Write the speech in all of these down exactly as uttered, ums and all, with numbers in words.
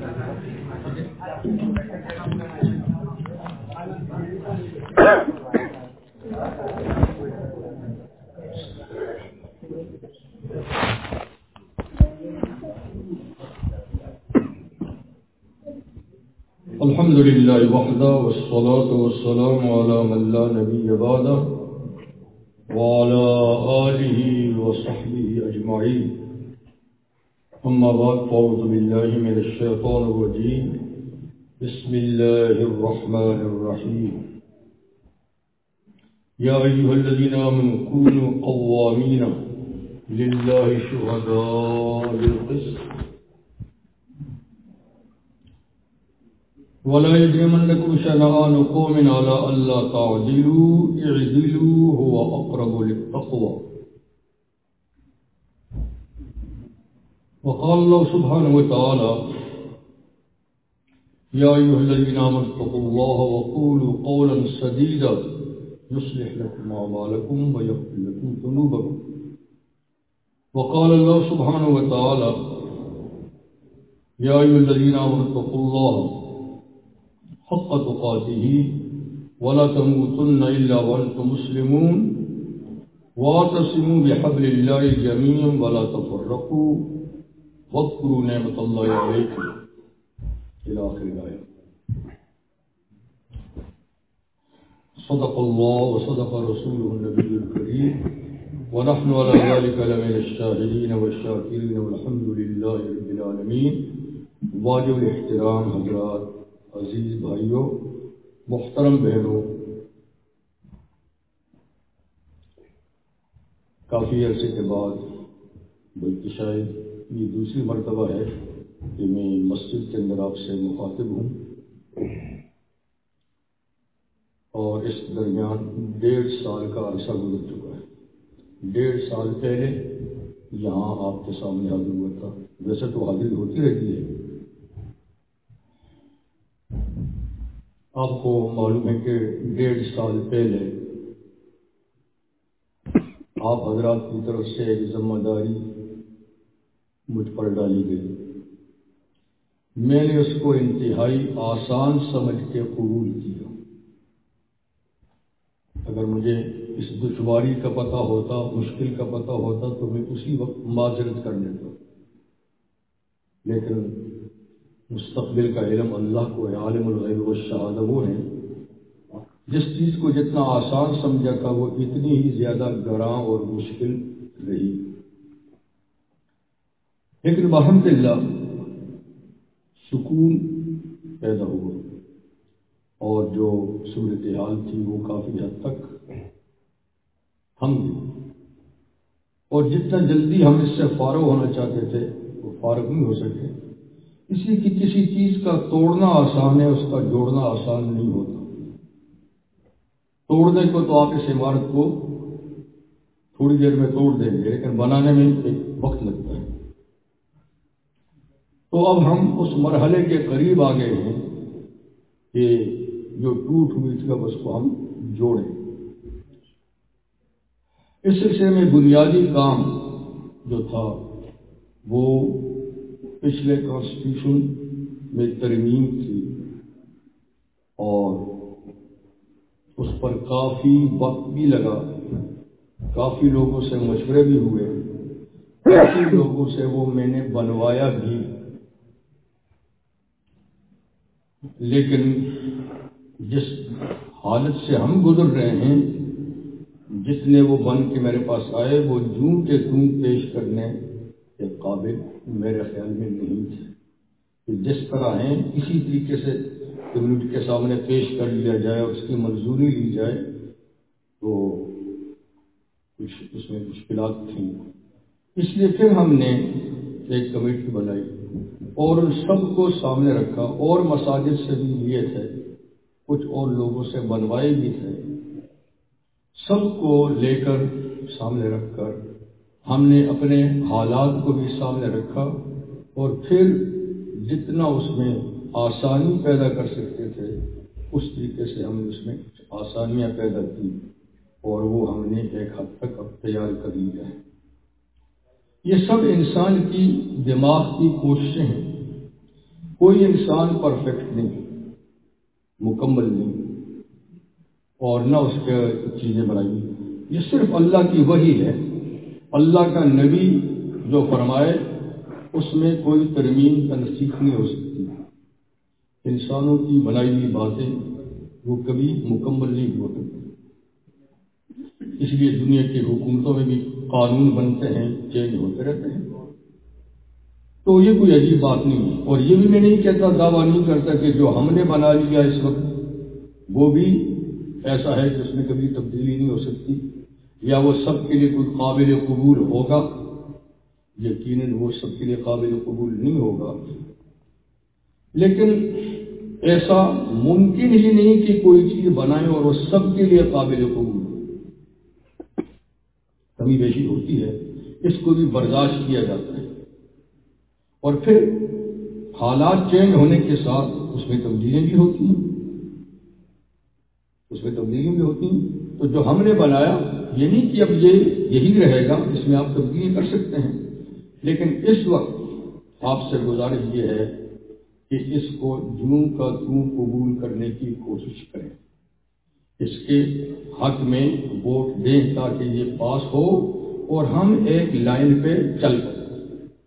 الحمد لله وحده والصلاة والسلام على من لا نبي بعده وعلى آله وصحبه أجمعين. أما بعد فأعوذ بالله من الشيطان الرجيم. بسم الله الرحمن الرحيم. يا أيها الذين آمنوا كونوا قوامين لله شهداء بالقسط ولا يجرمنكم شنآن قوم على ألا تعدلوا اعدلوا هو أقرب للتقوى. وقال الله سبحانه وتعالى يا أيها الذين آمنوا اتقوا الله وقولوا قولا سديدا يصلح لكم أعمالكم ويغفر لكم ذنوبكم. وقال الله سبحانه وتعالى يا أيها الذين آمنوا اتقوا الله حق تقاته ولا تموتن إلا وأنتم مسلمون واعتصموا بحبل الله جميعا ولا تفرقوا واذكروا نعمة الله عليكم إلى آخر الآية. صدق الله وصدق رسوله النبي الكريم ونحن على ذلك لمن الشاهدين والشاكرين والحمد لله رب العالمين. واجب الاحترام حضرات، عزیز بھائیوں، محترم بہنوں، کافی عرصے کے بعد، بلکہ شاید یہ دوسری مرتبہ ہے کہ میں مسجد کے اندر آپ سے مخاطب ہوں، اور اس درمیان ڈیڑھ سال کا عرصہ گزر چکا ہے. ڈیڑھ سال پہلے یہاں آپ کے سامنے حاضر ہوا تھا. ویسے تو حاضری ہوتی رہتی ہے. آپ کو معلوم ہے کہ ڈیڑھ سال پہلے آپ حضرات کی طرف سے ایک ذمہ داری مجھ پر ڈالی گئی. میں نے اس کو انتہائی آسان سمجھ کے قبول کیا. اگر مجھے اس دشواری کا پتہ ہوتا، مشکل کا پتہ ہوتا تو میں اسی وقت معذرت کر لیتا، لیکن مستقبل کا علم اللہ کو ہے. عالم الغیب والشہادہ وہ ہے. جس چیز کو جتنا آسان سمجھا تھا وہ اتنی ہی زیادہ گراں اور مشکل رہی. لیکن بحمد اللہ سکون پیدا ہوا، اور جو صورتحال تھی وہ کافی حد تک تھم گئی، اور جتنا جلدی ہم اس سے فارغ ہونا چاہتے تھے وہ فارغ نہیں ہو سکے. اس لیے کہ کسی چیز کا توڑنا آسان ہے، اس کا جوڑنا آسان نہیں ہوتا. توڑنے کو تو آپ اس عمارت کو تھوڑی دیر میں توڑ دیں گے، لیکن بنانے میں ایک وقت لگتا ہے. تو اب ہم اس مرحلے کے قریب آ گئے ہیں کہ جو ٹوٹ ہوئی تھی اب اس کو ہم جوڑیں. اس سلسلے میں بنیادی کام جو تھا وہ پچھلے کانسٹیٹیوشن میں ترمیم تھی، اور اس پر کافی وقت بھی لگا، کافی لوگوں سے مشورے بھی ہوئے، کافی لوگوں سے وہ میں نے بنوایا بھی. لیکن جس حالت سے ہم گزر رہے ہیں، جتنے وہ بن کے میرے پاس آئے وہ جوں کے توں پیش کرنے کے قابل میرے خیال میں نہیں تھے. کہ جس طرح ہیں اسی طریقے سے کمیونٹی کے سامنے پیش کر لیا جائے اور اس کی منظوری لی جائے تو کچھ اس میں مشکلات تھیں. اس لیے پھر ہم نے ایک کمیٹی بنائی اور ان سب کو سامنے رکھا، اور مساجد سے بھی لیے تھے، کچھ اور لوگوں سے بنوائے بھی تھے. سب کو لے کر سامنے رکھ کر ہم نے اپنے حالات کو بھی سامنے رکھا، اور پھر جتنا اس میں آسانی پیدا کر سکتے تھے اس طریقے سے ہم نے اس میں آسانیاں پیدا کی، اور وہ ہم نے ایک حد تک اب تیار کر لیا ہے. یہ سب انسان کی دماغ کی کوششیں ہیں. کوئی انسان پرفیکٹ نہیں، مکمل نہیں، اور نہ اس کے چیزیں بنائی، یہ صرف اللہ کی وحی ہے۔ اللہ کا نبی جو فرمائے اس میں کوئی ترمیم تنسیخ نہیں ہو سکتی۔ انسانوں کی بنائی ہوئی باتیں وہ کبھی مکمل نہیں ہو سکتی، اس لیے دنیا کی حکومتوں میں بھی قانون بنتے ہیں، چینج ہوتے رہتے ہیں، تو یہ کوئی عجیب بات نہیں ہے۔ اور یہ بھی میں نہیں کہتا، دعویٰ نہیں کرتا کہ جو ہم نے بنا لیا اس وقت وہ بھی ایسا ہے کہ اس میں کبھی تبدیلی نہیں ہو سکتی، یا وہ سب کے لیے کوئی قابل قبول ہوگا۔ یقیناً وہ سب کے لیے قابل قبول نہیں ہوگا، لیکن ایسا ممکن ہی نہیں کہ کوئی چیز بنائے اور وہ سب کے لیے قابل قبول ہو۔ کمی بیشی ہوتی ہے، اس کو بھی برداشت کیا جاتا ہے، اور پھر حالات چینج ہونے کے ساتھ اس میں تبدیلیاں بھی ہوتی ہیں اس میں تبدیلیاں بھی ہوتی ہیں تو جو ہم نے بنایا یہ نہیں کہ اب یہ یہی رہے گا، اس میں آپ تبدیلی کر سکتے ہیں، لیکن اس وقت آپ سے گزارش یہ ہے کہ اس کو جوں کا توں قبول کرنے کی کوشش کریں، اس کے حق میں ووٹ دیں تاکہ یہ پاس ہو اور ہم ایک لائن پہ چل پائیں۔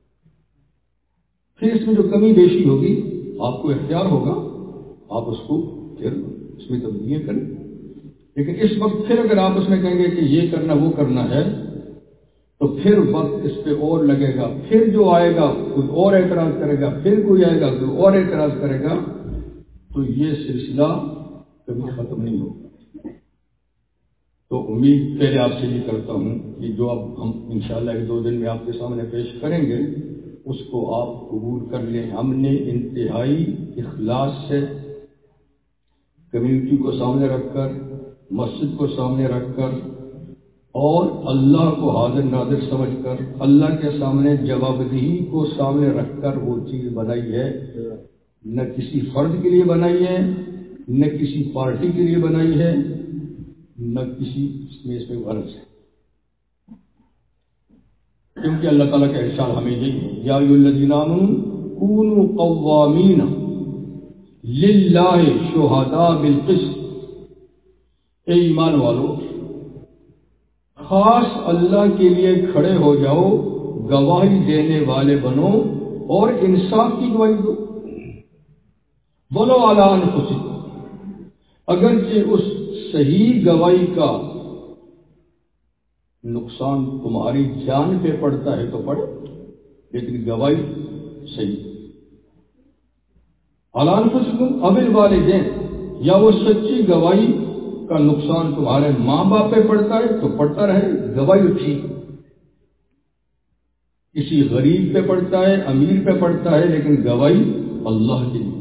پھر اس میں جو کمی بیشی ہوگی آپ کو اختیار ہوگا، آپ اس کو پھر اس میں تبدیلیاں کریں، لیکن اس وقت پھر اگر آپ اس میں کہیں گے کہ یہ کرنا وہ کرنا ہے تو پھر وقت اس پہ اور لگے گا، پھر جو آئے گا کوئی اور اعتراض کرے گا، پھر کوئی آئے گا کوئی اور اعتراض کرے گا، تو یہ سلسلہ کبھی ختم نہیں ہوگا۔ تو امید پہلے آپ سے یہ کرتا ہوں کہ جو اب ہم انشاءاللہ ایک دو دن میں آپ کے سامنے پیش کریں گے اس کو آپ قبول کر لیں۔ ہم نے انتہائی اخلاص سے کمیونٹی کو سامنے رکھ کر، مسجد کو سامنے رکھ کر اور اللہ کو حاضر ناظر سمجھ کر، اللہ کے سامنے جواب دہی کو سامنے رکھ کر وہ چیز بنائی ہے، نہ کسی فرد کے لیے بنائی ہے، نہ کسی پارٹی کے لیے بنائی ہے، نہ کسی اس میں اس میں غرض ہے، کیونکہ اللہ تعالیٰ کا ارشاد ہمیں یہی ہے، یا ایھا الذین آمنوا کونوا قوامین للہ شہداء بالقسط، اے ایمان والو خاص اللہ کے لیے کھڑے ہو جاؤ، گواہی دینے والے بنو اور انصاف کی گواہی دو۔ ولو علی انفسکم، اگرچہ اس صحیح گواہی کا نقصان تمہاری جان پہ پڑتا ہے تو پڑے، لیکن گواہی صحیح۔ علی انفسکم او الوالدین، یا وہ سچی گواہی کا نقصان تمہارے ماں باپ پہ پڑتا ہے تو پڑتا رہے، گواہی ٹھیک۔ کسی غریب پہ پڑتا ہے، امیر پہ پڑتا ہے، لیکن گواہی اللہ کے لیے۔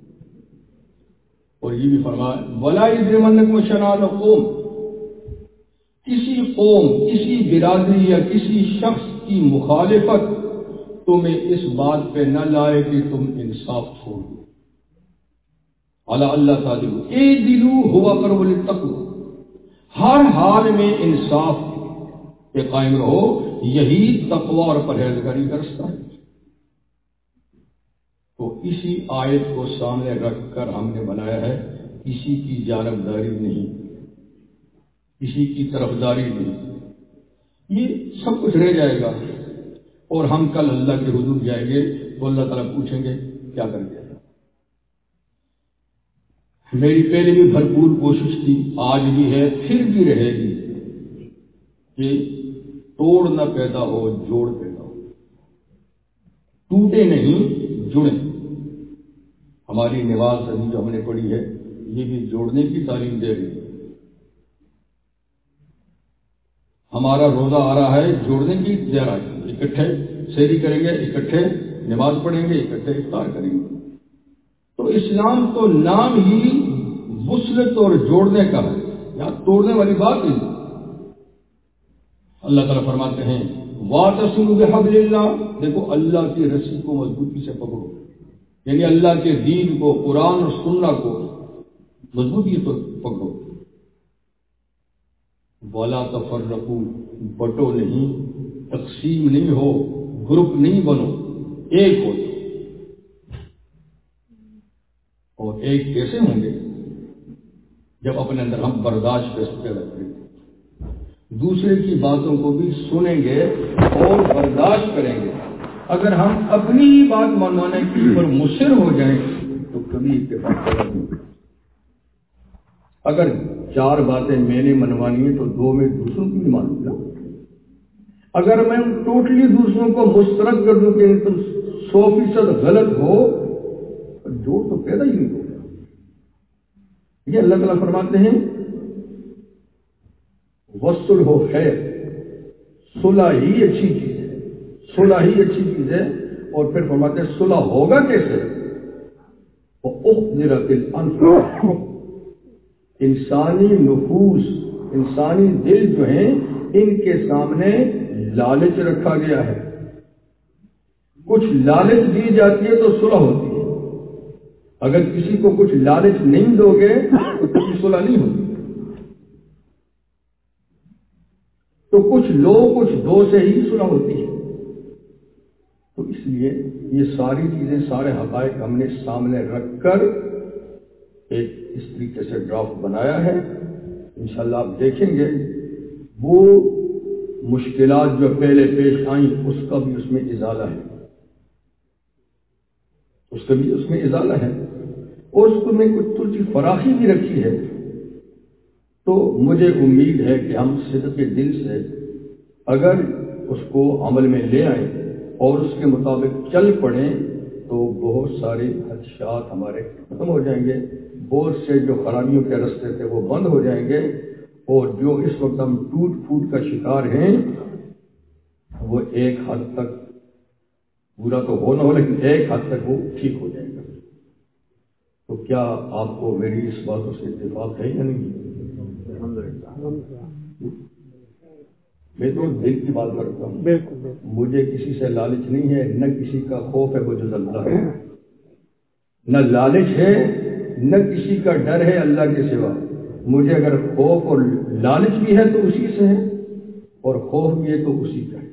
اور یہ بھی فرمایا وَلَا يَجْرِمَنَّكُمْ شَنَآنُ قَوْمٍ، کسی قوم، کسی برادری یا کسی شخص کی مخالفت تمہیں اس بات پہ نہ لائے کہ تم انصاف چھوڑ دو۔ اعلیٰ اللہ تعالیٰ اعدلوا هو اقرب للتقویٰ، ہر حال میں انصاف پہ قائم رہو، یہی تقویٰ اور پرہیزگاری کا رستہ ہے۔ تو اسی آیت کو سامنے رکھ کر ہم نے بنایا ہے، کسی کی جانبداری نہیں، کسی کی طرفداری نہیں، یہ سب کچھ رہ جائے گا اور ہم کل اللہ کے حضور جائیں گے تو اللہ تعالیٰ پوچھیں گے کیا کر دیا۔ میری پہلے بھی بھرپور کوشش تھی، آج بھی ہے، پھر بھی رہے گی کہ توڑ نہ پیدا ہو، جوڑ پیدا ہو، ٹوٹے نہیں جڑے۔ ہماری نماز ابھی جو ہم نے پڑھی ہے یہ بھی جوڑنے کی تعلیم دے رہی ہے، ہمارا روزہ آ رہا ہے جوڑنے کی دے رہا ہے، اکٹھے سحری کریں گے، اکٹھے نماز پڑھیں گے، اکٹھے افطار کریں گے۔ تو اسلام تو نام ہی وصلت اور جوڑنے کا ہے، یہاں توڑنے والی بات نہیں۔ اللہ تعالیٰ فرماتے ہیں وَاعْتَصِمُوا بِحَبْلِ اللَّهِ، دیکھو اللہ کی رسی کو مضبوطی سے پکڑو، یعنی اللہ کے دین کو، قرآن اور سنت کو مضبوطی سے پکڑو۔ وَلَا تَفَرَّقُوا، بٹو نہیں، تقسیم نہیں ہو، گروپ نہیں بنو، ایک ہو۔ ایک کیسے ہوں گے جب اپنے اندر ہم برداشت پیدا کریں گے، دوسرے کی باتوں کو بھی سنیں گے اور برداشت کریں گے۔ اگر ہم اپنی ہی بات منوانے کی پر مصر ہو جائیں تو کبھی اتفاق پیدا نہیں ہوگا۔ اگر چار باتیں میں نے منوانی ہیں تو دو میں دوسروں کی بھی مانوں گا۔ اگر میں ٹوٹلی دوسروں کو مسترد کر دوں کہ تم سو فیصد غلط ہو، جوڑ تو پیدا ہی نہیں ہوگا۔ یہ اللہ تعالیٰ فرماتے ہیں وصل ہو خیر، صلح ہی اچھی چیز ہے، صلح ہی اچھی چیز ہے۔ اور پھر فرماتے ہیں صلح ہوگا کیسے؟ وَأُحْضِرَتِ الْأَنفُسُ، انسانی نفوس، انسانی دل جو ہیں ان کے سامنے لالچ رکھا گیا ہے۔ کچھ لالچ دی جاتی ہے تو صلح ہوتی ہے، اگر کسی کو کچھ لالچ نہیں دو گے تو کبھی صلح نہیں ہوگی۔ تو کچھ لو کچھ دو سے ہی صلح ہوتی ہے۔ تو اس لیے یہ ساری چیزیں، سارے حقائق ہم نے سامنے رکھ کر ایک اس طریقے سے ڈرافٹ بنایا ہے۔ انشاءاللہ آپ دیکھیں گے وہ مشکلات جو پہلے پیش آئیں اس کا بھی اس میں ازالہ ہے، اس کا بھی اس میں ازالہ ہے، اور اس کو میں کچھ تھوڑی فراخی بھی رکھی ہے۔ تو مجھے امید ہے کہ ہم صدق دل سے اگر اس کو عمل میں لے آئیں اور اس کے مطابق چل پڑیں تو بہت سارے خدشات ہمارے ختم ہو جائیں گے، بہت سے جو خرابیوں کے راستے تھے وہ بند ہو جائیں گے، اور جو اس وقت ہم ٹوٹ پھوٹ کا شکار ہیں وہ ایک حد تک، پورا تو ہو نہ ہو لیکن ایک حد تک وہ ٹھیک ہو جائے گا۔ تو کیا آپ کو میری اس باتوں سے اتفاق ہے یا نہیں؟ میں تو دل کی بات کرتا ہوں، مجھے کسی سے لالچ نہیں ہے، نہ کسی کا خوف ہے بجز اللہ ہے، نہ لالچ ہے نہ کسی کا ڈر ہے اللہ کے سوا۔ مجھے اگر خوف اور لالچ بھی ہے تو اسی سے ہے، اور خوف بھی ہے تو اسی کا ہے۔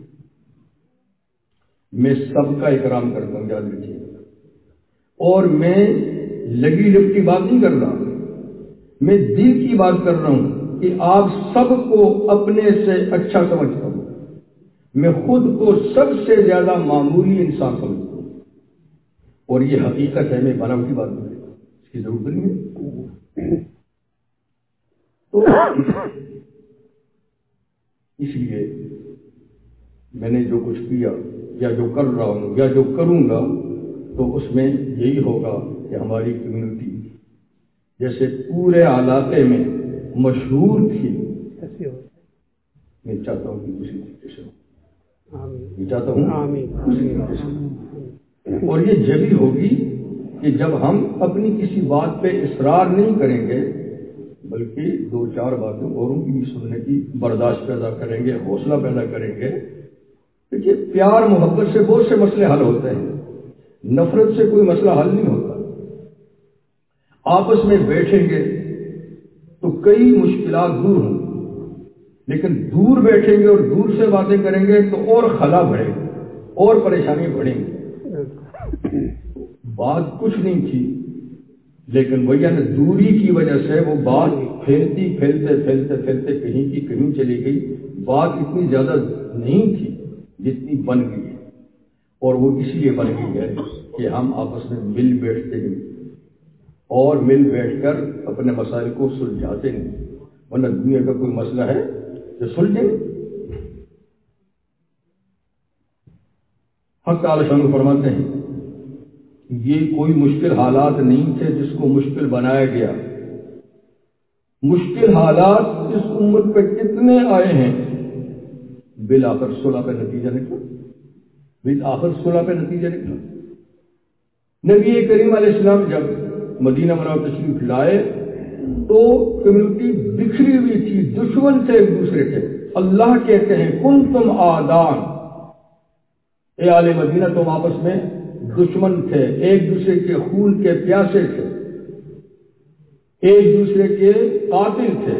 میں سب کا اکرام کرتا ہوں، یاد رکھیے، اور میں لگی لپٹی بات نہیں کر رہا، میں دل کی بات کر رہا ہوں کہ آپ سب کو اپنے سے اچھا سمجھتا ہوں، میں خود کو سب سے زیادہ معمولی انسان سمجھتا ہوں، اور یہ حقیقت ہے، میں بناوٹی بات نہیں کرتا، اس کی ضرورت نہیں ہے۔ تو اس لیے میں نے جو کچھ کیا یا جو کر رہا ہوں یا جو کروں گا تو اس میں یہی ہوگا کہ ہماری کمیونٹی جیسے پورے علاقے میں مشہور تھی، میں چاہتا ہوں کہ اسی طریقے سے ہو، میں چاہتا ہوں اسی طریقے سے، اور یہ جبھی ہوگی کہ جب ہم اپنی کسی بات پہ اصرار نہیں کریں گے بلکہ دو چار باتیں اوروں کی بھی سننے کی برداشت پیدا کریں گے، حوصلہ پیدا کریں گے۔ دیکھیے پیار محبت سے بہت سے مسئلے حل ہوتے ہیں، نفرت سے کوئی مسئلہ حل نہیں ہوتا۔ آپس میں بیٹھیں گے تو کئی مشکلات دور ہوں گی، لیکن دور بیٹھیں گے اور دور سے باتیں کریں گے تو اور خلا بڑھے گی اور پریشانی بڑھیں گی۔ بات کچھ نہیں تھی لیکن وہی نا دوری کی وجہ سے وہ بات پھیلتی پھیلتے پھیلتے پھیلتے کہیں کی کہیں چلی گئی، بات اتنی زیادہ نہیں تھی جتنی بن گئی ہے، اور وہ اس لیے بن گئی ہے کہ ہم آپس میں مل بیٹھتے ہیں اور مل بیٹھ کر اپنے مسائل کو سلجھاتے ہیں، ورنہ دنیا کا کوئی مسئلہ ہے جو سلجھے؟ حق تعالی شان فرماتے ہیں یہ کوئی مشکل حالات نہیں تھے جس کو مشکل بنایا گیا، مشکل حالات اس امت پہ کتنے آئے ہیں، بالآخر صلح پہ نتیجہ نکلا، بالآخر صلح پہ نتیجہ نکلا۔ نبی کریم علیہ السلام جب مدینہ منورہ تشریف لائے تو کمیونٹی بکھری ہوئی تھی، دشمن تھے ایک دوسرے کے۔ اللہ کہتے ہیں کنتم آدان، اے آل مدینہ تم آپس میں دشمن تھے، ایک دوسرے کے خون کے پیاسے تھے، ایک دوسرے کے قاتل تھے،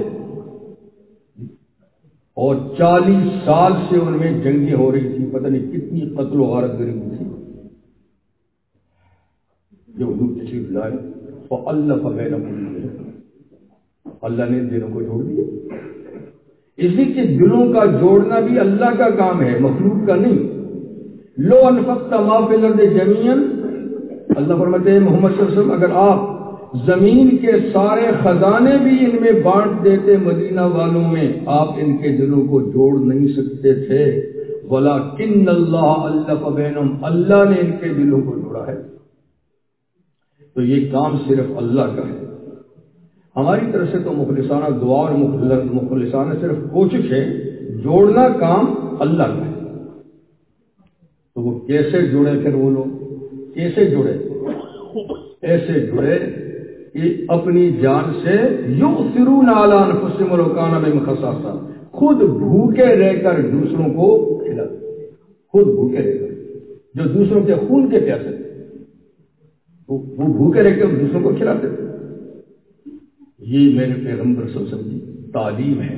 اور چالیس سال سے ان میں جنگیں ہو رہی تھی، پتہ نہیں کتنی قتل و غارت گری ہوئی تھی۔ جو حضور تشریف لائے فَأَلَّفَ بَيْنَ قُلُوبِهِمْ، اللہ نے دلوں کو جوڑ دیا۔ اسی کے دلوں کا جوڑنا بھی اللہ کا کام ہے، مخلوق کا نہیں۔ لو انفقت ما فی الارض جمیعا، اللہ فرماتے ہیں محمد صلی اللہ علیہ وسلم اگر آپ زمین کے سارے خزانے بھی ان میں بانٹ دیتے مدینہ والوں میں، آپ ان کے دلوں کو جوڑ نہیں سکتے تھے۔ وَلَكِنَّ اللَّهَ أَلَّفَ بَيْنَهُمْ، اللہ نے ان کے دلوں کو جوڑا ہے۔ تو یہ کام صرف اللہ کا ہے، ہماری طرف سے تو مخلصانہ دعا اور مخلصانہ صرف کوشش ہے، جوڑنا کام اللہ کا ہے۔ تو وہ کیسے جڑے؟ پھر وہ لوگ کیسے جڑے؟ ایسے جڑے کہ اپنی جان سے یؤثرون علی انفسہم ولو کان بہم خصاصہ، خود بھوکے رہ کر دوسروں کو کھلاتے، خود بھوکے رہ کر، جو دوسروں کے خون کے پیاسے تھے وہ بھوکے رہ کر دوسروں کو کھلاتے تھے۔ یہ میرے پیغمبر صلی اللہ علیہ وسلم کی تعلیم ہے۔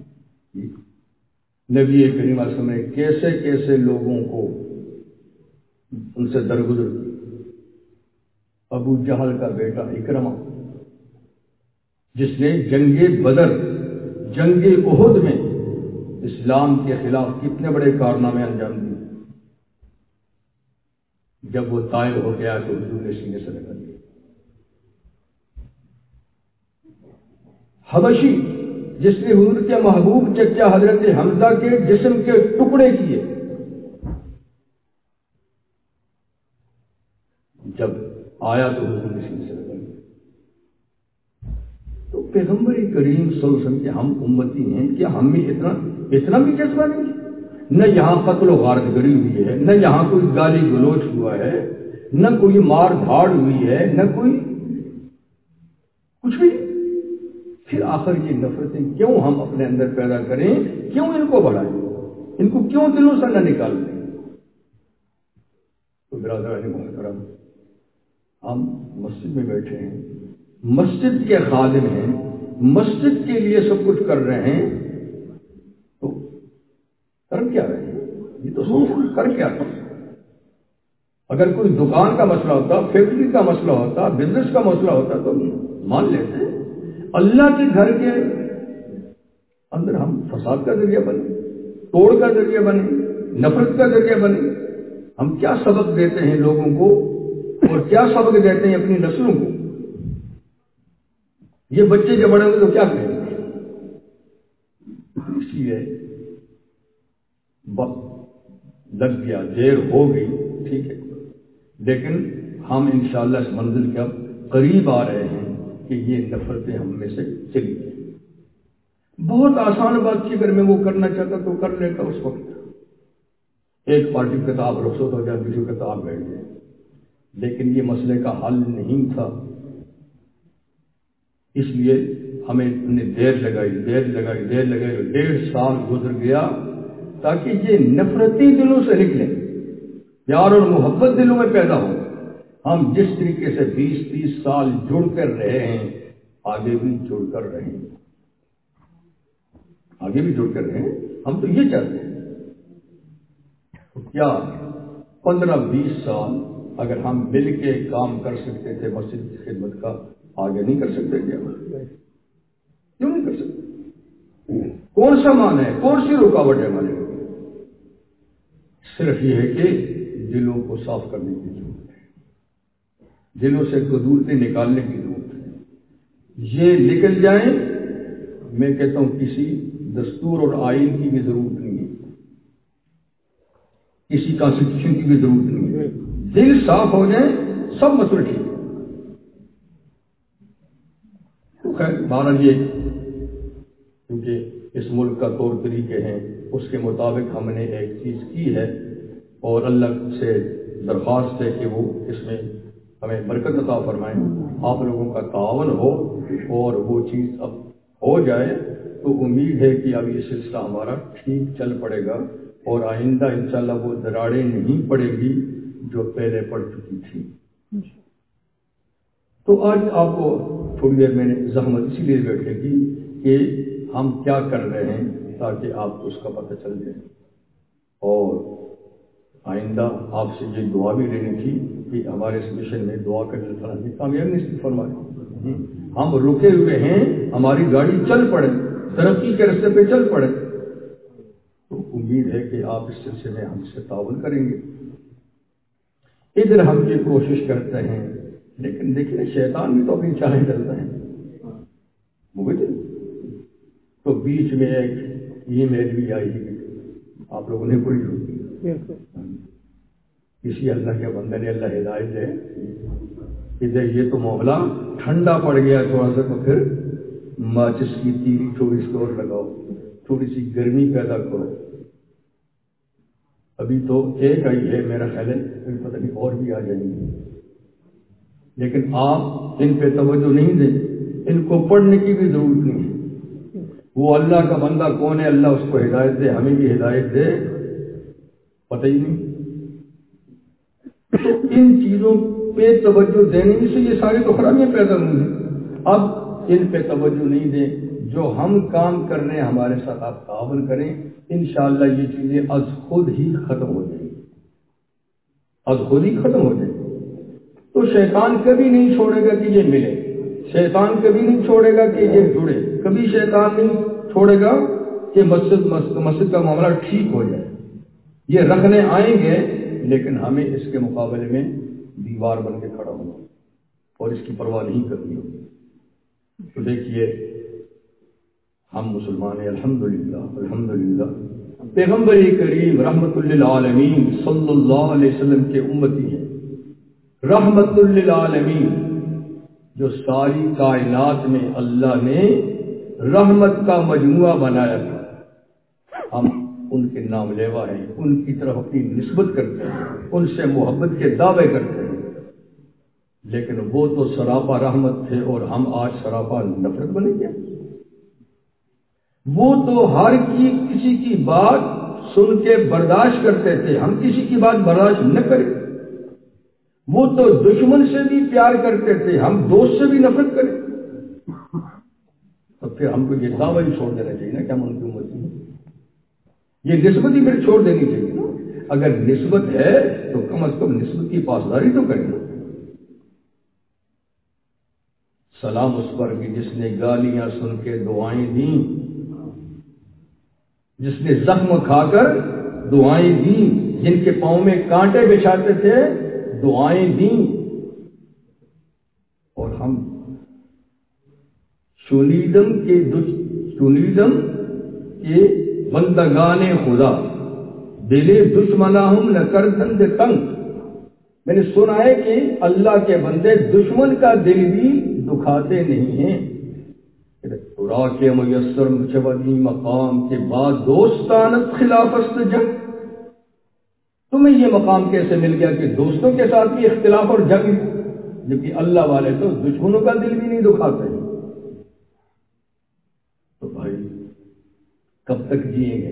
نبی کریم صلی اللہ علیہ وسلم نے کیسے کیسے لوگوں کو ان سے درگزر کی۔ ابو جہل کا بیٹا اکرمہ، جس نے جنگ بدر، جنگ احد میں اسلام کے خلاف کتنے بڑے کارنامے انجام دیے، جب وہ طائب ہو گیا تو حضور نے سینے سے لگا دیا۔ حبشی، جس نے حضور کے محبوب چچا حضرت حمزہ کے جسم کے ٹکڑے کیے، جب آیا تو حضور نے سینے سے لگا دیا۔ تو پیغمبر کریم صلی اللہ علیہ وسلم کے ہم امتی ہیں، کیا ہم میں اتنا اتنا بھی جذبہ نہیں ہے؟ نہ یہاں قتل و غارت گری ہوئی ہے، نہ یہاں کوئی گالی گلوچ ہوا ہے، نہ کوئی مار دھاڑ ہوئی ہے، نہ کوئی کچھ بھی۔ پھر آخر یہ نفرتیں کیوں ہم اپنے اندر پیدا کریں؟ کیوں ان کو بڑھائیں؟ ان کو کیوں دلوں سے نہ نکال دیں؟ تو برادران محترم، ہم مسجد میں بیٹھے ہیں، مسجد کے خادم ہیں، مسجد کے لیے سب کچھ کر رہے ہیں، تو کر کیا رہے ہیں؟ یہ تو سوچ کر کیا رہے ہیں؟ اگر کوئی دکان کا مسئلہ ہوتا، فیکٹری کا مسئلہ ہوتا، بزنس کا مسئلہ ہوتا تو مان لیتے ہیں۔ اللہ کے گھر کے اندر ہم فساد کا ذریعہ بنے، توڑ کا ذریعہ بنے، نفرت کا ذریعہ بنے۔ ہم کیا سبق دیتے ہیں لوگوں کو اور کیا سبق دیتے ہیں اپنی نسلوں کو؟ یہ بچے جب بڑے ہوئے تو کیا کہیں گے؟ اس لیے وقت لگ گیا، دیر ہو گئی، ٹھیک ہے، لیکن ہم انشاءاللہ اس منزل کے اب قریب آ رہے ہیں کہ یہ نفرتیں ہم میں سے چلی جائیں۔ بہت آسان بات تھی، اگر میں وہ کرنا چاہتا تو کر لیتا اس وقت۔ ایک پارٹی کتاب رخصت ہو جائے، دوسری کتاب بیٹھ جائے، لیکن یہ مسئلے کا حل نہیں تھا۔ اس لیے ہمیں نے دیر لگائی دیر لگائی دیر لگائی ڈیڑھ سال گزر گیا تاکہ یہ نفرتی دلوں سے نکلیں، پیار اور محبت دلوں میں پیدا ہو۔ ہم جس طریقے سے بیس تیس سال جڑ کر رہے ہیں، آگے بھی جڑ کر رہے ہیں، آگے بھی جڑ کر رہے ہیں۔ ہم تو یہ چاہتے ہیں، کیا پندرہ بیس سال اگر ہم مل کے کام کر سکتے تھے مسجد کی خدمت کا، آگے نہیں کر سکتے کیا؟ کیوں نہیں کر سکتے؟ کون سا مان ہے، کون سی رکاوٹ ہے ہمارے؟ صرف یہ ہے کہ دلوں کو صاف کرنے کی ضرورت ہے، دلوں سے قدورتیں نکالنے کی ضرورت ہے۔ یہ نکل جائیں، میں کہتا ہوں کسی دستور اور آئین کی بھی ضرورت نہیں ہے، کسی کانسٹیٹیوشن کی بھی ضرورت نہیں ہے۔ دل صاف ہو جائیں، سب مسئلہ ٹھیک ہے۔ تو خیر بہرحال یہ کیونکہ اس ملک کا طور طریقے ہیں، اس کے مطابق ہم نے ایک چیز کی ہے، اور اللہ سے درخواست ہے کہ وہ اس میں ہمیں برکت عطا فرمائیں، آپ لوگوں کا تعاون ہو اور وہ چیز اب ہو جائے تو امید ہے کہ اب یہ سلسلہ ہمارا ٹھیک چل پڑے گا، اور آئندہ انشاءاللہ وہ دراڑیں نہیں پڑے گی جو پہلے پڑ چکی تھی۔ تو آج آپ کو تھوڑی دیر میں نے زحمت اسی لیے بیٹھے کی کہ ہم کیا کر رہے ہیں تاکہ آپ کو اس کا پتہ چل جائے، اور آئندہ آپ سے یہ دعا بھی لینی تھی کہ ہمارے اس مشن میں دعا کرنے اللہ تعالیٰ نے کامیاب نصیب فرمائے. ہم رکے ہوئے ہیں, ہماری گاڑی چل پڑے, ترقی کے راستے پہ چل پڑے, تو امید ہے کہ آپ اس سلسلے میں ہم سے تعاون کریں گے. ادھر ہم یہ کوشش کرتے ہیں, لیکن دیکھیے شیطان بھی تو اپنی چالیں چلتا ہے. تو بیچ میں ایک ای میل بھی آئی, آپ لوگوں نے پڑھی ہوگی, کسی اللہ کے بندے نے, اللہ ہدایت دے, ادھر یہ تو معاملہ ٹھنڈا پڑ گیا تھوڑا سا, تو پھر ماچس کی تیری چوبیس کو اور لگاؤ, تھوڑی سی گرمی پیدا کرو. ابھی تو ایک آئی ہے, میرا خیال ہے پتہ نہیں اور بھی آ جائیں گے, لیکن آپ ان پہ توجہ نہیں دیں, ان کو پڑھنے کی بھی ضرورت نہیں ہے. وہ اللہ کا بندہ کون ہے, اللہ اس کو ہدایت دے, ہمیں بھی ہدایت دے, پتہ ہی نہیں. تو ان چیزوں پہ توجہ دینے سے یہ ساری تو خرابیاں پیدا ہوئی ہیں. اب ان پہ توجہ نہیں دیں, جو ہم کام کر رہے ہیں ہمارے ساتھ آپ تعاون کریں, انشاءاللہ یہ چیزیں از خود ہی ختم ہو جائیں گی, از خود ہی ختم ہو جائیں گی. تو شیطان کبھی نہیں چھوڑے گا کہ یہ ملے, شیطان کبھی نہیں چھوڑے گا کہ یہ جڑے, کبھی شیطان نہیں چھوڑے گا کہ مسجد مسجد کا معاملہ ٹھیک ہو جائے. یہ رکھنے آئیں گے, لیکن ہمیں اس کے مقابلے میں دیوار بن کے کھڑا ہونا اور اس کی پرواہ نہیں کرنی ہوگی. تو دیکھیے ہم مسلمان ہیں, الحمدللہ الحمدللہ پیغمبر کریم رحمت للعالمین صلی اللہ علیہ وسلم کے امتی ہیں. رحمت للعالمین, جو ساری کائنات میں اللہ نے رحمت کا مجموعہ بنایا تھا, ہم ان کے نام لیوا ہیں, ان کی طرف اپنی نسبت کرتے ہیں, ان سے محبت کے دعوے کرتے ہیں, لیکن وہ تو سراپا رحمت تھے اور ہم آج سراپا نفرت بنے گئے. وہ تو ہر کی کسی کی بات سن کے برداشت کرتے تھے, ہم کسی کی بات برداشت نہ کریں. وہ تو دشمن سے بھی پیار کرتے تھے, ہم دوست سے بھی نفرت کریں. تو پھر ہم کو یہ دعویٰ ہی چھوڑ دینا چاہیے نا, کیا من کی امت ہے, یہ نسبت ہی پھر چھوڑ دینی چاہیے نا. اگر نسبت ہے تو کم از کم نسبت کی پاسداری تو کریں. سلام اس پر کہ جس نے گالیاں سن کے دعائیں دیں, جس نے زخم کھا کر دعائیں دیں, جن کے پاؤں میں کانٹے بچھاتے تھے دعائیں دیں, اور ہم شنیدم کے شنیدم کے بندگان خدا دلے دشمناہم نہ کر دند تنگ. میں نے سنا ہے کہ اللہ کے بندے دشمن کا دل بھی دکھاتے نہیں ہیں. کے میسر مچبنی مقام کے بعد دوستانت خلافت جنگ. تمہیں یہ مقام کیسے مل گیا کہ دوستوں کے ساتھ بھی اختلاف اور جنگ, جبکہ اللہ والے تو دشمنوں کا دل بھی نہیں دکھاتے. تو بھائی کب تک جئیں گے,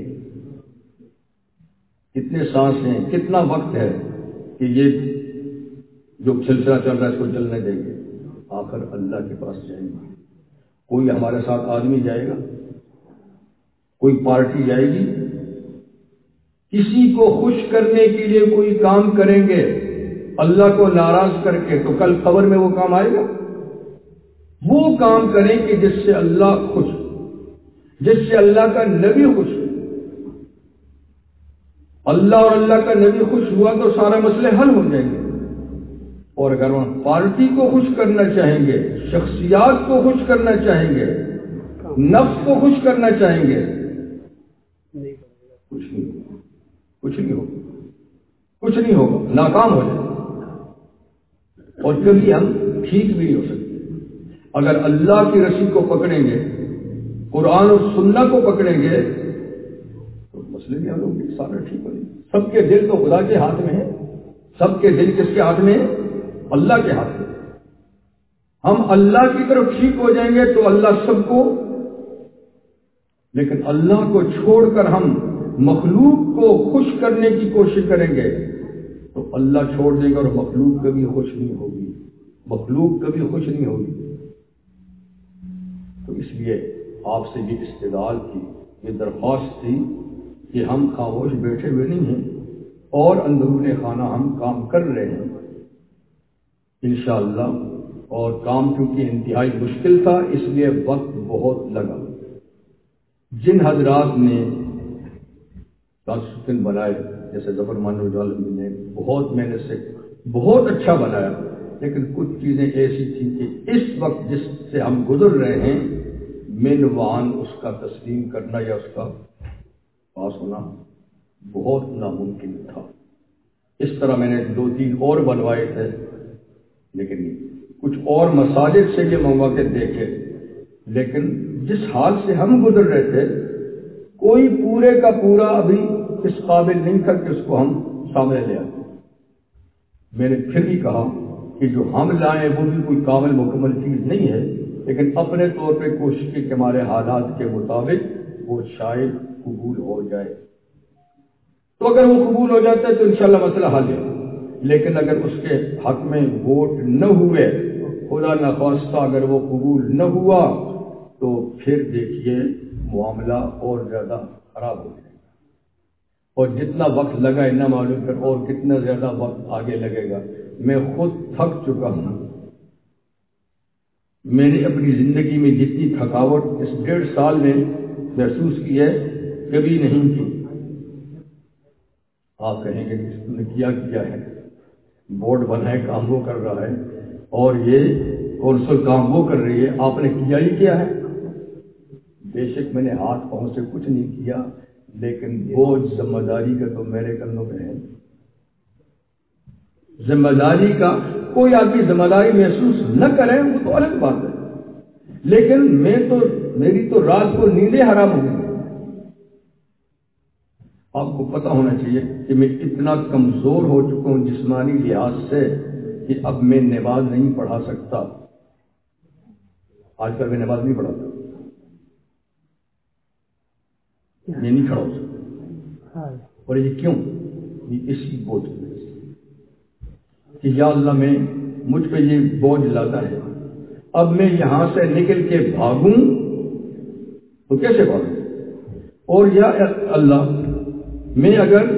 کتنے سانس ہیں, کتنا وقت ہے کہ یہ جو سلسلہ چل رہا ہے اس کو چلنے دیں گے. آخر اللہ کے پاس جائیں گے. کوئی ہمارے ساتھ آدمی جائے گا, کوئی پارٹی جائے گی, کسی کو خوش کرنے کے لیے کوئی کام کریں گے اللہ کو ناراض کر کے, تو کل قبر میں وہ کام آئے گا. وہ کام کریں کہ جس سے اللہ خوش, جس سے اللہ کا نبی خوش. اللہ اور اللہ کا نبی خوش ہوا تو سارے مسئلے حل ہو جائیں گے. اور اگر ہم پارٹی کو خوش کرنا چاہیں گے, شخصیات کو خوش کرنا چاہیں گے, نفس کو خوش کرنا چاہیں گے, کچھ نہیں ہوگا, کچھ نہیں ہوگا, کچھ نہیں ہوگا, ناکام ہو جائے گا. اور کبھی ہم ٹھیک بھی نہیں ہو سکتے. اگر اللہ کی رسی کو پکڑیں گے, قرآن اور سنت کو پکڑیں گے, تو مسئلے بھی ہم لوگ سارے ٹھیک ہو جائیں گے. سب کے دل تو خدا کے ہاتھ میں ہے. سب کے دل کس کے ہاتھ میں ہے؟ اللہ کے ہاتھ میں. ہم اللہ کی طرف ٹھیک ہو جائیں گے تو اللہ سب کو, لیکن اللہ کو چھوڑ کر ہم مخلوق کو خوش کرنے کی کوشش کریں گے تو اللہ چھوڑ دے گا اور مخلوق کبھی خوش نہیں ہوگی, مخلوق کبھی خوش نہیں ہوگی. تو اس لیے آپ سے یہ استدعا کی, یہ درخواست تھی کہ ہم خاموش بیٹھے ہوئے نہیں ہیں, اور اندرون خانہ ہم کام کر رہے ہیں. انشاءاللہ، اور کام کیونکہ انتہائی مشکل تھا اس لیے وقت بہت لگا۔ جن حضرات نے کانسٹیٹیوشن بنائے جیسے ظفر مانوی عالمی نے بہت محنت سے بہت اچھا بنایا، لیکن کچھ چیزیں ایسی تھیں کہ اس وقت جس سے ہم گزر رہے ہیں من وعن اس کا تسلیم کرنا یا اس کا پاس ہونا بہت ناممکن تھا۔ اس طرح میں نے دو تین اور بنوائے تھے، لیکن کچھ اور مساجد سے یہ منگوا کے دیکھے، لیکن جس حال سے ہم گزر رہے تھے کوئی پورے کا پورا ابھی اس قابل نہیں تھا کہ اس کو ہم سامنے لے آئیں۔ میں نے پھر بھی کہا کہ جو ہم لائیں وہ بھی کوئی کامل مکمل چیز نہیں ہے، لیکن اپنے طور پہ کوشش کی کہ ہمارے حالات کے مطابق وہ شاید قبول ہو جائے، تو اگر وہ قبول ہو جاتا ہے تو انشاءاللہ مسئلہ حل ہے، لیکن اگر اس کے حق میں ووٹ نہ ہوئے، خدا نخواستہ اگر وہ قبول نہ ہوا، تو پھر دیکھیے معاملہ اور زیادہ خراب ہو جائے گا، اور جتنا وقت لگا نہ معلوم پھر اور کتنا زیادہ وقت آگے لگے گا۔ میں خود تھک چکا ہوں، میں نے اپنی زندگی میں جتنی تھکاوٹ اس ڈیڑھ سال میں محسوس کی ہے کبھی نہیں کی۔ آپ کہیں گے کہ اس نے کیا کیا ہے، بورڈ بنا ہے کام وہ کر رہا ہے اور یہ کونسل کام وہ کر رہی ہے، آپ نے کیا ہی کیا ہے؟ بے شک میں نے ہاتھ پاؤں سے کچھ نہیں کیا، لیکن بوجھ ذمہ داری کا تو میرے کندھوں پہ ہے۔ ذمہ داری کا کوئی آدمی ذمہ داری محسوس نہ کرے وہ تو الگ بات ہے، لیکن میں تو میری تو رات کو نیندیں حرام ہو گئی۔ آپ کو پتہ ہونا چاہیے کہ میں اتنا کمزور ہو چکا ہوں جسمانی لحاظ سے کہ اب میں نماز نہیں پڑھا سکتا۔ آج کل میں نماز نہیں پڑھاتا، میں نہیں کھڑا ہو سکتا، اور یہ کیوں؟ یہ اسی بوجھ کی وجہ سے کہ یا اللہ میں مجھ پہ یہ بوجھ لاتا ہے، اب میں یہاں سے نکل کے بھاگوں تو کیسے بھاگوں؟ اور یا اللہ میں اگر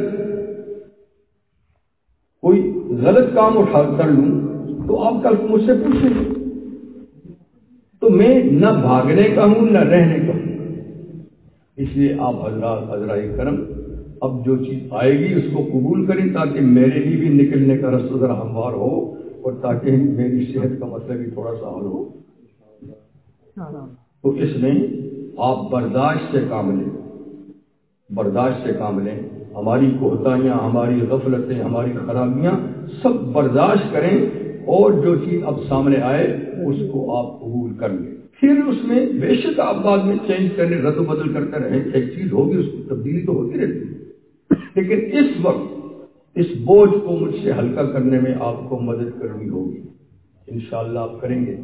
کوئی غلط کام اٹھا کر لوں تو آپ کل مجھ سے پوچھیں گے، تو میں نہ بھاگنے کا ہوں نہ رہنے کا ہوں۔ اس لیے آپ حضرات حضرائے کرم اب جو چیز آئے گی اس کو قبول کریں تاکہ میرے لیے بھی نکلنے کا رستہ ذرا ہموار ہو، اور تاکہ میری صحت کا مسئلہ بھی تھوڑا سا حل ہو۔ تو اس میں آپ برداشت سے کام لیں، برداشت سے کام لیں۔ ہماری کوتاہیاں، ہماری غفلتیں، ہماری خرابیاں سب برداشت کریں، اور جو چیز اب سامنے آئے اس کو آپ قبول کر لیں۔ پھر اس میں بے شک آپ بعد میں چینج کرنے رد و بدل کرتے رہیں، ایک چیز ہوگی اس کی تبدیلی تو ہوتی رہتی ہے، لیکن اس وقت اس بوجھ کو مجھ سے ہلکا کرنے میں آپ کو مدد کرنی ہوگی۔ انشاءاللہ آپ کریں گے۔